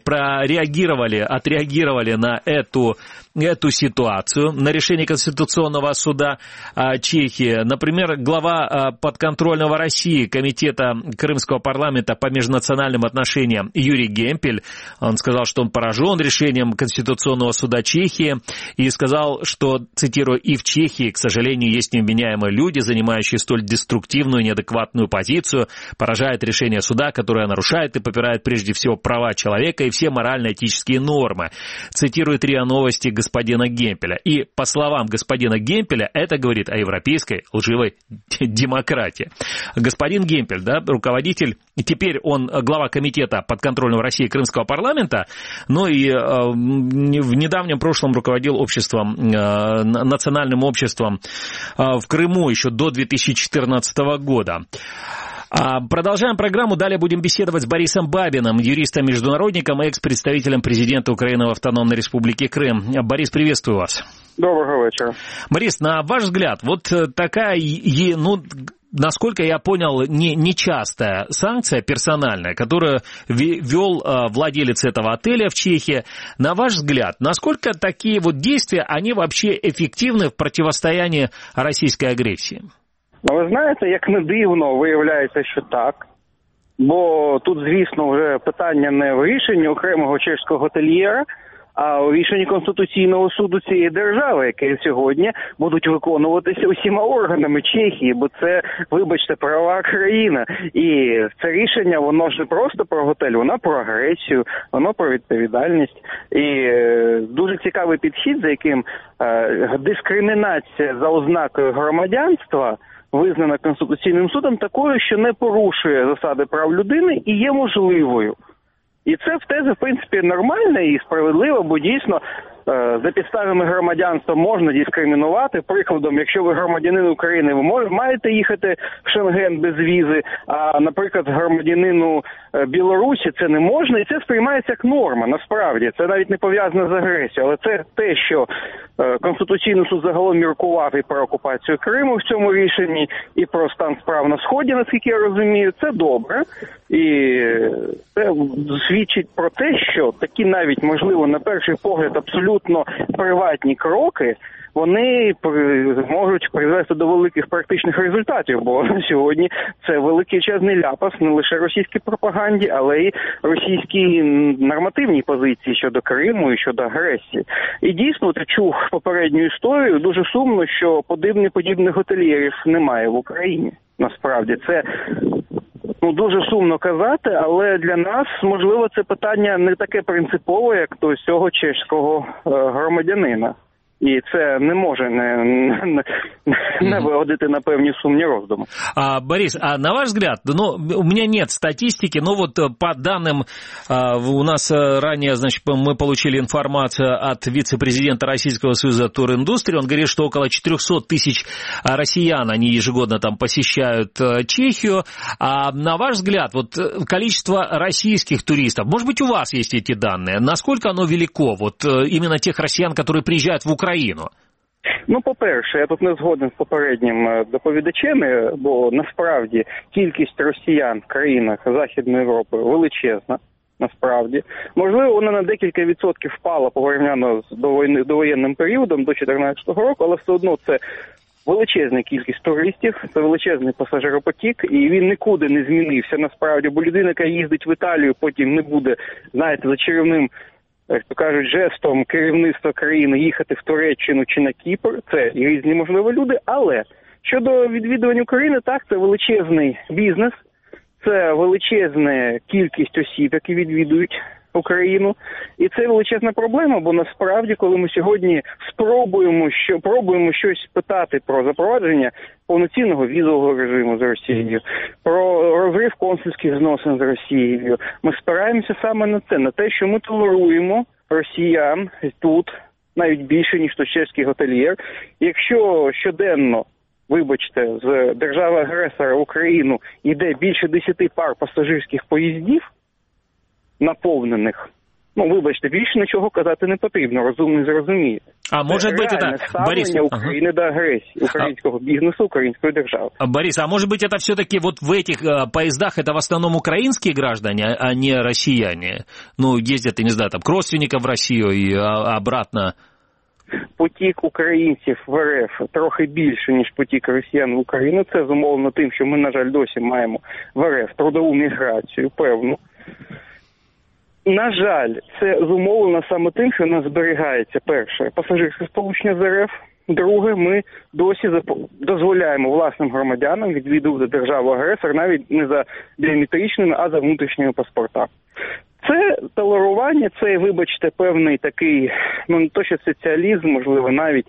отреагировали на эту ситуацию, на решение Конституционного суда Чехии. Например, глава подконтрольного России Комитета Крымского парламента по межнациональным отношениям Юрий Гемпель, он сказал, что он поражен решением Конституционного суда Чехии и сказал, что, цитирую, «и в Чехии, к сожалению, есть невменяемые люди, занимающие столь деструктивную и неадекватную позицию. Поражает решение суда, которое нарушает и попирает прежде всего права человека и все морально-этические нормы». Цитирует РИА Новости господина Гемпеля. И, по словам господина Гемпеля, это говорит о европейской лживой демократии. Господин Гемпель, руководитель, теперь он глава комитета подконтрольного России Крымского парламента, но и в недавнем прошлом руководил национальным обществом в Крыму еще до 2014 года. Продолжаем программу. Далее будем беседовать с Борисом Бабиным, юристом-международником и экс-представителем президента Украины в Автономной Республике Крым. Борис, приветствую вас.
Доброго вечера.
Борис, на ваш взгляд, вот такая, насколько я понял, нечастая санкция персональная, которую ввел владелец этого отеля в Чехии, на ваш взгляд, насколько такие вот действия, они вообще эффективны в противостоянии российской агрессии?
Ви знаєте, як не дивно, виявляється, що так. Бо тут, звісно, вже питання не в рішенні окремого чеського готельєра, а у рішенні Конституційного суду цієї держави, яке сьогодні будуть виконуватися усіма органами Чехії, бо це, вибачте, права країна. І це рішення, воно ж не просто про готель, воно про агресію, воно про відповідальність. І дуже цікавий підхід, за яким дискримінація за ознакою громадянства визнана Конституційним судом такою, що не порушує засади прав людини і є можливою. І це в тезі, в принципі, нормально і справедливо, бо дійсно за підставами громадянства можна дискримінувати. Прикладом, якщо ви громадянин України, ви маєте їхати в Шенген без візи, а, наприклад, громадянину Білорусі це не можна, і це сприймається як норма, насправді. Це навіть не пов'язано з агресією, але це те, що Конституційний суд загалом міркував і про окупацію Криму в цьому рішенні, і про стан справ на Сході, наскільки я розумію, це добре. І це свідчить про те, що такі навіть, можливо, на перший погляд абсолютно приватні кроки, вони можуть призвести до великих практичних результатів, бо сьогодні це величезний ляпас не лише російській пропаганді, але й російській нормативній позиції щодо Криму і щодо агресії. І дійсно, ти чув попередню історію, дуже сумно, що подібних готельєрів немає в Україні. Насправді, це дуже сумно казати, але для нас, можливо, це питання не таке принципове, як до цього чеського громадянина. І це не може не выводить на певні сумні роздуми.
Борис, а на ваш взгляд, у меня нет статистики, но вот по данным, у нас ранее, значит, мы получили информацию от вице-президента Российского союза туриндустрии, он говорит, что около 400 тысяч россиян, они ежегодно там посещают Чехию. А на ваш взгляд, вот количество российских туристов, может быть, у вас есть эти данные, насколько оно велико, вот именно тех россиян, которые приезжают в Украину?
По-перше, я тут не згоден з попереднім доповідачем, бо насправді кількість росіян в країнах Західної Європи величезна, насправді. Можливо, вона на декілька відсотків впала порівняно з довоєнним періодом, до 2014 року, але все одно це величезна кількість туристів, це величезний пасажиропотік, і він нікуди не змінився, насправді, бо людина, яка їздить в Італію, потім не буде, знаєте, за чарівним, як то кажуть, жестом керівництва країни їхати в Туреччину чи на Кіпр. Це різні, можливо, люди. Але щодо відвідувань України, так, це величезний бізнес, це величезна кількість осіб, які відвідують Україну. І це величезна проблема, бо насправді, коли ми сьогодні пробуємо щось питати про запровадження повноцінного візового режиму з Росією, про розрив консульських зносин з Росією, ми спираємося саме на це, на те, що ми толеруємо росіян тут навіть більше, ніж чеський готельєр. Якщо щоденно, вибачте, з держави-агресора в Україну йде більше 10 пар пасажирських поїздів, наповнених, вибачте, більше нічого казати не потрібно, розумний зрозуміє.
А может быть это, Борис,
Украины до агрессии, украинского бизнеса, украинской державы.
Борис, а может быть это все-таки вот в этих поездах это в основном украинские граждане, а не россияне? Ездят, я не знаю, там, к родственникам в Россию и обратно.
Потік українців в РФ трохи більше, ніж потік росіян в Україну. Це зумовлено тим, що ми, на жаль, досі маємо в РФ трудову міграцію, певну. На жаль, це зумовлено саме тим, що у нас зберігається, перше, пасажирське сполучення з РФ, друге, ми досі дозволяємо власним громадянам відвідувати державу-агресор навіть не за біометричними, а за внутрішніми паспортами. Це толерування, це, вибачте, певний такий, не то що соціалізм, можливо, навіть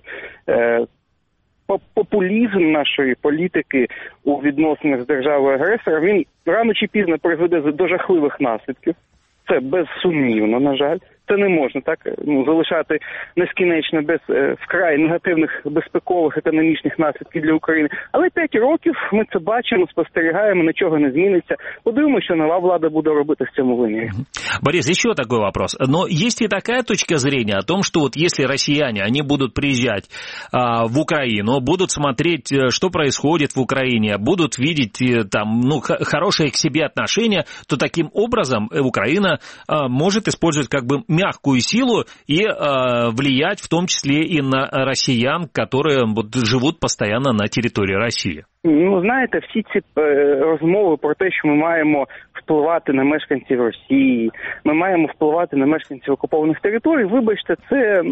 популізм нашої політики у відносинах з державою-агресором, він рано чи пізно призведе до жахливих наслідків. Це безсумнівно, на жаль. Це не можна так залишати нескінченно без вкрай негативних безпекових економічних наслідків для України. Але 5 років ми це бачимо, спостерігаємо, нічого не зміниться. Подивимося, що нова влада буде робити в цьому вимірі.
Борис, еще такой вопрос. Но есть и такая точка зрения о том, что вот если россияне, они будут приезжать в Украину, будут смотреть, что происходит в Украине, будут видеть там, хорошие к себе отношения, то таким образом Украина может использовать как бы мягкую силу и влиять в том числе и на россиян, которые живут постоянно на территории России.
Знаєте, всі ці розмови про те, що ми маємо впливати на мешканців Росії, ми маємо впливати на мешканців окупованих територій, вибачте, це,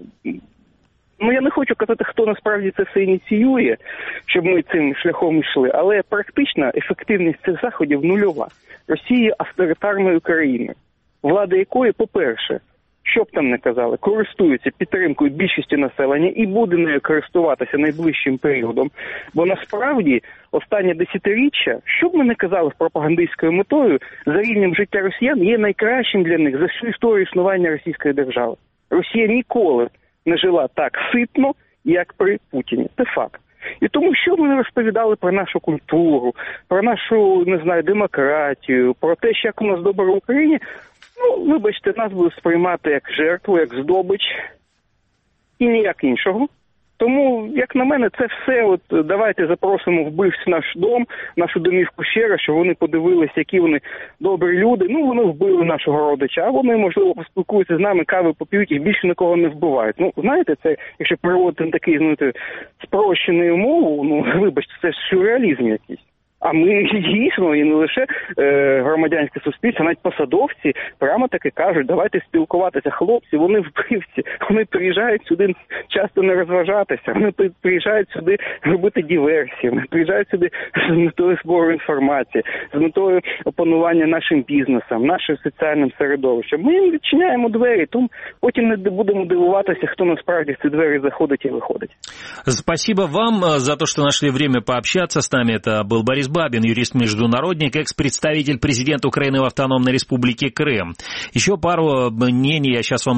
я не хочу казати, хто насправді це все ініціює, щоб ми цим шляхом йшли, але практична ефективність цих заходів нульова. Росія є авторитарною країною, влада якої, по-перше, що б там не казали, користується підтримкою більшості населення і буде нею користуватися найближчим періодом. Бо насправді останнє десятиріччя, що б ми не казали з пропагандистською метою, за рівнем життя росіян є найкращим для них за всю історію існування Російської держави. Росія ніколи не жила так ситно, як при Путіні. Це факт. І тому, що ми розповідали про нашу культуру, про нашу, демократію, про те, що як у нас добре в Україні, вибачте, нас будуть сприймати як жертву, як здобич і ніяк іншого. Тому, як на мене, це все, давайте запросимо вбивців в наш дом, нашу домівку ще раз, щоб вони подивилися, які вони добрі люди. Вони вбили нашого родича, а вони, можливо, поспілкуються з нами, кави поп'ють і більше нікого не вбивають. Знаєте, це, якщо переводити такий, спрощений мову, вибачте, це сюрреалізм якийсь. А ми дійсно, і не лише громадянське суспільство, навіть посадовці прямо таки кажуть, давайте спілкуватися. Хлопці, вони вбивці, вони приїжджають сюди часто не розважатися, вони приїжджають сюди робити диверсії, вони приїжджають сюди з метою збору інформації, з метою опанування нашим бізнесом, нашим соціальним середовищем. Ми їм відчиняємо двері, тому потім не будемо дивуватися, хто насправді в ці двері заходить і виходить.
Спасибо вам за то, что нашли время пообщаться с нами. Это был Борис Бабин, юрист-международник, экс-представитель президента Украины в Автономной Республике Крым. Еще пару мнений я сейчас вам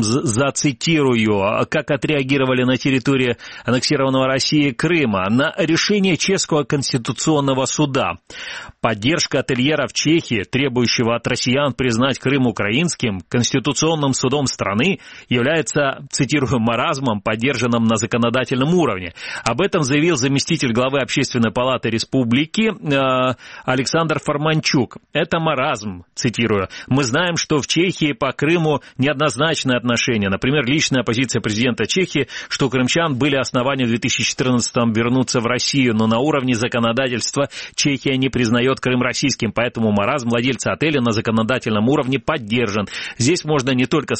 зацитирую. Как отреагировали на территории аннексированного России Крыма на решение Чешского конституционного суда. Поддержка ательера в Чехии, требующего от россиян признать Крым украинским, Конституционным судом страны, является, цитирую, маразмом, поддержанным на законодательном уровне. Об этом заявил заместитель главы Общественной палаты Республики Александр Форманчук. Это маразм, цитирую. Мы знаем, что в Чехии по Крыму неоднозначное отношение. Например, личная позиция президента Чехии, что у крымчан были основания в 2014-м вернуться в Россию, но на уровне законодательства Чехия не признает Крым российским, поэтому маразм владельца отеля на законодательном уровне поддержан. Здесь можно только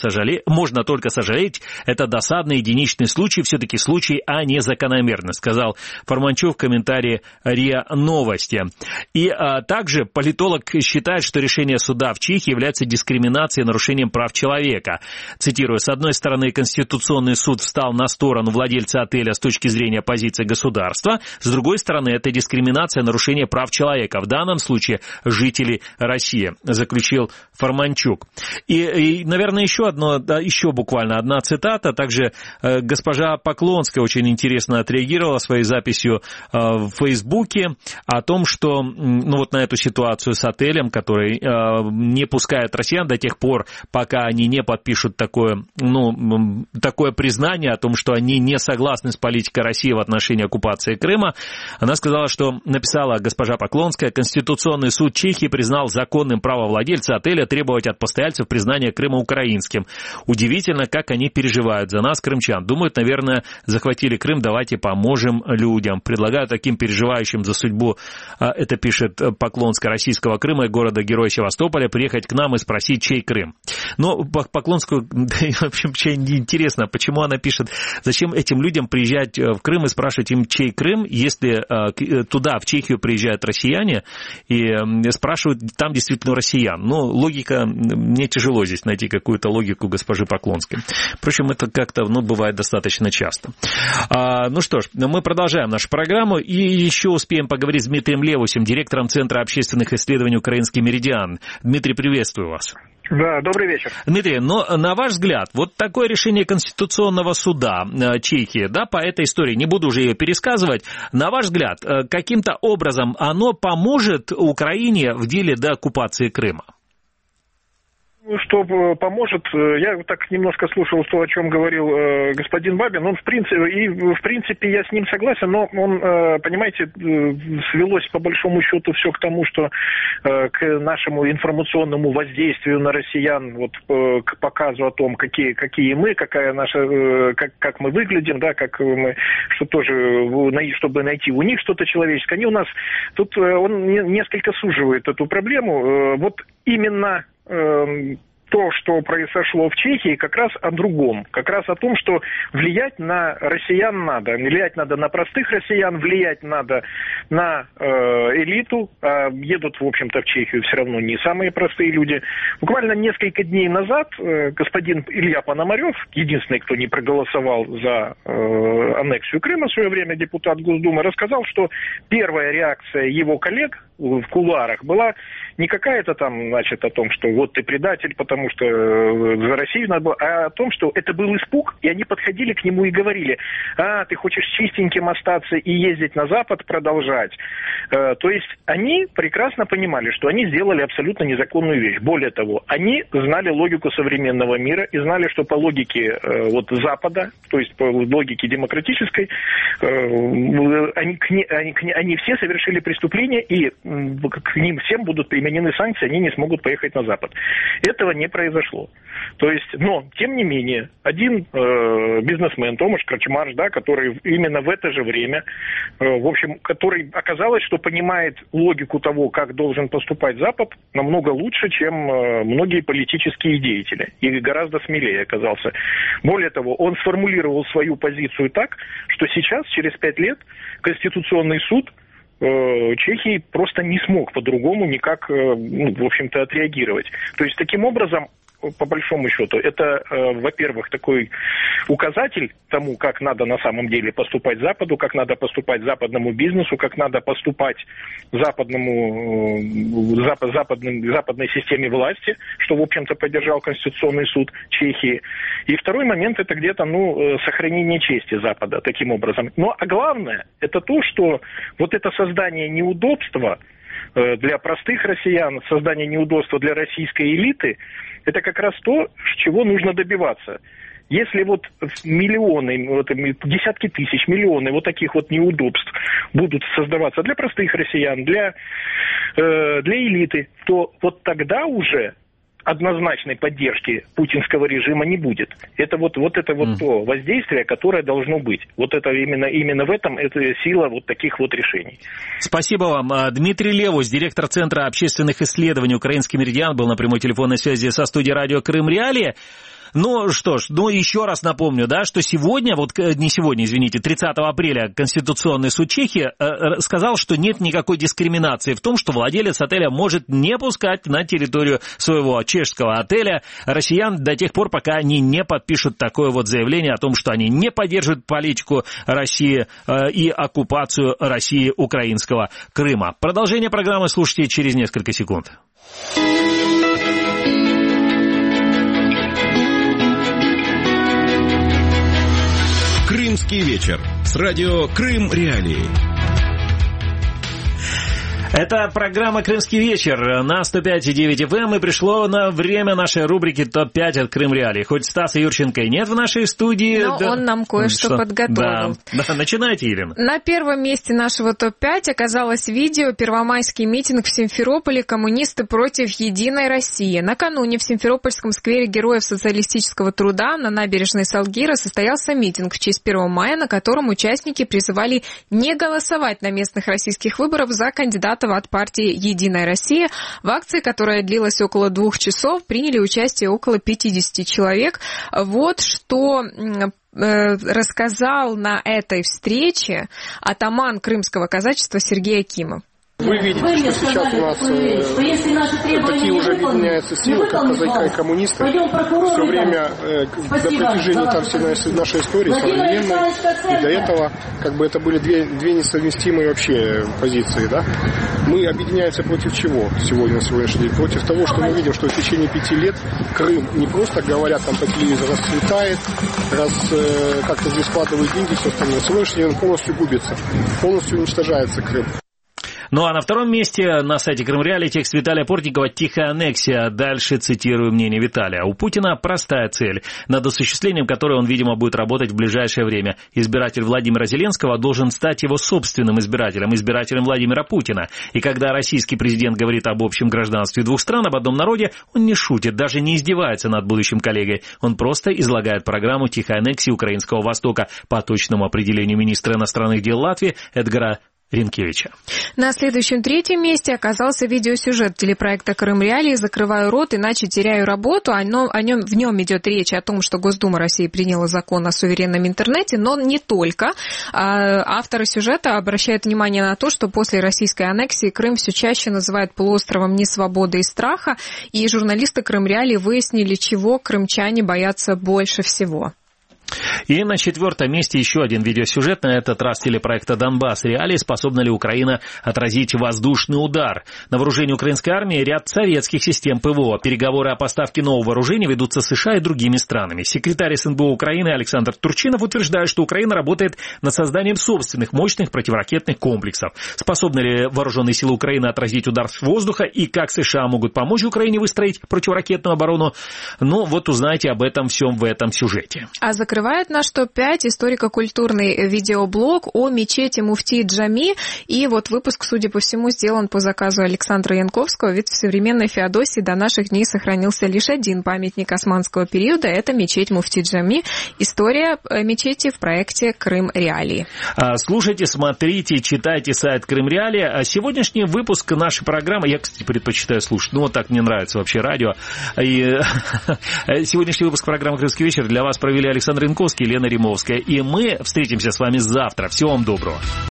сожалеть, это досадный единичный случай, все-таки случай, а не закономерность, сказал Форманчук в комментарии РИА Новости. И также политолог считает, что решение суда в Чехии является дискриминацией и нарушением прав человека. Цитирую, с одной стороны, Конституционный суд встал на сторону владельца отеля с точки зрения позиции государства, с другой стороны, это дискриминация и нарушение прав человека, в данном случае жителей России, заключил Форманчук. И наверное, еще буквально одна цитата, также госпожа Поклонская очень интересно отреагировала своей записью в Фейсбуке о том, что на эту ситуацию с отелем, который не пускает россиян до тех пор, пока они не подпишут такое признание о том, что они не согласны с политикой России в отношении оккупации Крыма. Она сказала, что написала госпожа Поклонская, Конституционный суд Чехии признал законным право владельца отеля требовать от постояльцев признания Крыма украинским. Удивительно, как они переживают за нас, крымчан. Думают, наверное, захватили Крым, давайте поможем людям. Предлагаю таким переживающим за судьбу, это пишет Поклонская, российского Крыма и города-героя Севастополя, приехать к нам и спросить, чей Крым. Но Поклонскую, в общем, интересно, почему она пишет, зачем этим людям приезжать в Крым и спрашивать им, чей Крым, если туда, в Чехию, приезжают россияне и спрашивают там действительно россиян. Логика, мне тяжело здесь найти какую-то логику госпожи Поклонской. Впрочем, это как-то, бывает достаточно часто. Что ж, мы продолжаем нашу программу и еще успеем поговорить с Дмитрием Левусем, директором Центра общественных исследований «Украинский меридиан». Дмитрий, приветствую вас.
Да, добрый вечер.
Дмитрий, но на ваш взгляд, вот такое решение Конституционного суда Чехии, да, по этой истории, не буду уже ее пересказывать, на ваш взгляд, каким-то образом оно поможет Украине в деле деоккупации Крыма?
Что поможет, я так немножко слушал то, о чем говорил господин Бабин, он в принципе я с ним согласен, но он, понимаете, свелось по большому счету все к тому, что к нашему информационному воздействию на россиян, вот к показу о том, какие мы, какая наша, как мы выглядим, да, как мы, что тоже, чтобы найти у них что-то человеческое. Они у нас, тут он несколько суживает эту проблему, вот именно то, что произошло в Чехии, как раз о другом. Как раз о том, что влиять на россиян надо. Влиять надо на простых россиян, влиять надо на элиту. Едут, в общем-то, в Чехию все равно не самые простые люди. Буквально несколько дней назад господин Илья Пономарев, единственный, кто не проголосовал за аннексию Крыма в свое время, депутат Госдумы, рассказал, что первая реакция его коллег в кулуарах была не какая-то там, значит, о том, что вот ты предатель, потому что за Россию надо было, а о том, что это был испуг, и они подходили к нему и говорили: ты хочешь чистеньким остаться и ездить на Запад, продолжать. То есть они прекрасно понимали, что они сделали абсолютно незаконную вещь. Более того, они знали логику современного мира и знали, что по логике вот Запада, то есть по логике демократической, они все совершили преступление, и к ним всем будут применены санкции, они не смогут поехать на Запад. Этого не произошло. То есть, но, тем не менее, один бизнесмен, Томаш Крачмарш, да, который именно в это же время, в общем, который оказалось, что понимает логику того, как должен поступать Запад, намного лучше, чем многие политические деятели. И гораздо смелее оказался. Более того, он сформулировал свою позицию так, что сейчас, через 5 лет, Конституционный суд Чехии просто не смог по-другому никак, в общем-то, отреагировать. То есть, таким образом, по большому счету, это, во-первых, такой указатель тому, как надо на самом деле поступать Западу, как надо поступать западному бизнесу, как надо поступать западной системе власти, что, в общем-то, поддержал Конституционный суд Чехии. И второй момент – это где-то, сохранение чести Запада таким образом. А главное – это то, что вот это создание неудобства для простых россиян, создание неудобства для российской элиты – это как раз то, чего нужно добиваться. Если вот миллионы, десятки тысяч, миллионы вот таких вот неудобств будут создаваться для простых россиян, для элиты, то вот тогда уже однозначной поддержки путинского режима не будет. Это вот то воздействие, которое должно быть. Вот это именно в этом это сила вот таких вот решений.
Спасибо вам. Дмитрий Левус, директор Центра общественных исследований «Украинский меридиан», был на прямой телефонной связи со студией радио «Крым Реалии». Ну что ж, еще раз напомню, да, что сегодня, 30 апреля Конституционный суд Чехии сказал, что нет никакой дискриминации в том, что владелец отеля может не пускать на территорию своего чешского отеля россиян до тех пор, пока они не подпишут такое вот заявление о том, что они не поддерживают политику России и оккупацию России украинского Крыма. Продолжение программы слушайте через несколько секунд.
Крымский вечер с радио «Крым Реалии».
Это программа «Крымский вечер» на 105,9 FM, и пришло на время нашей рубрики «Топ-5 от Крым Реалии». Хоть Стаса Юрченко и нет в нашей студии...
Но он нам кое-что подготовил.
Да, начинайте, Елена.
На первом месте нашего ТОП-5 оказалось видео «Первомайский митинг в Симферополе. Коммунисты против Единой России». Накануне в Симферопольском сквере Героев социалистического труда на набережной Салгира состоялся митинг в честь 1 мая, на котором участники призывали не голосовать на местных российских выборах за кандидата от партии «Единая Россия». В акции, которая длилась около 2 часов, приняли участие около 50 человек. Вот что рассказал на этой встрече атаман крымского казачества Сергей Акимов.
Вы видите, что сейчас у нас такие уже объединяются силы, как казаки и коммунисты. Все время, до протяжении всей нашей истории, современной, и до этого, это были две несовместимые вообще позиции, да? Мы объединяемся против чего сегодня, на сегодняшний день? Против того, что мы видим, что в течение 5 лет Крым, не просто говорят там по телевизору, расцветает, как-то здесь складывают деньги, все остальное. На сегодняшний день он полностью губится, полностью уничтожается Крым.
Ну а на втором месте на сайте Крым Реалии текст Виталия Портникова «Тихая аннексия». Дальше цитирую мнение Виталия. У Путина простая цель, над осуществлением которой он, видимо, будет работать в ближайшее время. Избиратель Владимира Зеленского должен стать его собственным избирателем Владимира Путина. И когда российский президент говорит об общем гражданстве двух стран, об одном народе, он не шутит, даже не издевается над будущим коллегой. Он просто излагает программу тихой аннексии Украинского Востока по точному определению министра иностранных дел Латвии Эдгара Ринкевича.
На следующем третьем месте оказался видеосюжет телепроекта «Крым Реалии. Закрываю рот, иначе теряю работу». В нем идет речь о том, что Госдума России приняла закон о суверенном интернете, но не только. Авторы сюжета обращают внимание на то, что после российской аннексии Крым все чаще называют полуостровом несвободы и страха, и журналисты «Крым Реалии» выяснили, чего крымчане боятся больше всего.
И на 4-м месте еще один видеосюжет, на этот раз телепроекта «Донбасс Реалии». Способна ли Украина отразить воздушный удар? На вооружении украинской армии ряд советских систем ПВО. Переговоры о поставке нового вооружения ведутся с США и другими странами. Секретарь СНБО Украины Александр Турчинов утверждает, что Украина работает над созданием собственных мощных противоракетных комплексов. Способны ли вооруженные силы Украины отразить удар с воздуха и как США могут помочь Украине выстроить противоракетную оборону? Ну, вот узнаете об этом всем в этом сюжете.
А закрывает наш топ-5 историко-культурный видеоблог о мечети Муфти Джами. И вот выпуск, судя по всему, сделан по заказу Александра Янковского, ведь в современной Феодосии до наших дней сохранился лишь один памятник османского периода. Это мечеть Муфти Джами. История мечети в проекте «Крым Реалии».
Слушайте, смотрите, читайте сайт «Крым Реалии». Сегодняшний выпуск нашей программы, я, кстати, предпочитаю слушать, вот так мне нравится вообще радио. И сегодняшний выпуск программы «Крымский вечер» для вас провели Александр Янковский, Лена Римовская. И мы встретимся с вами завтра. Всего вам доброго.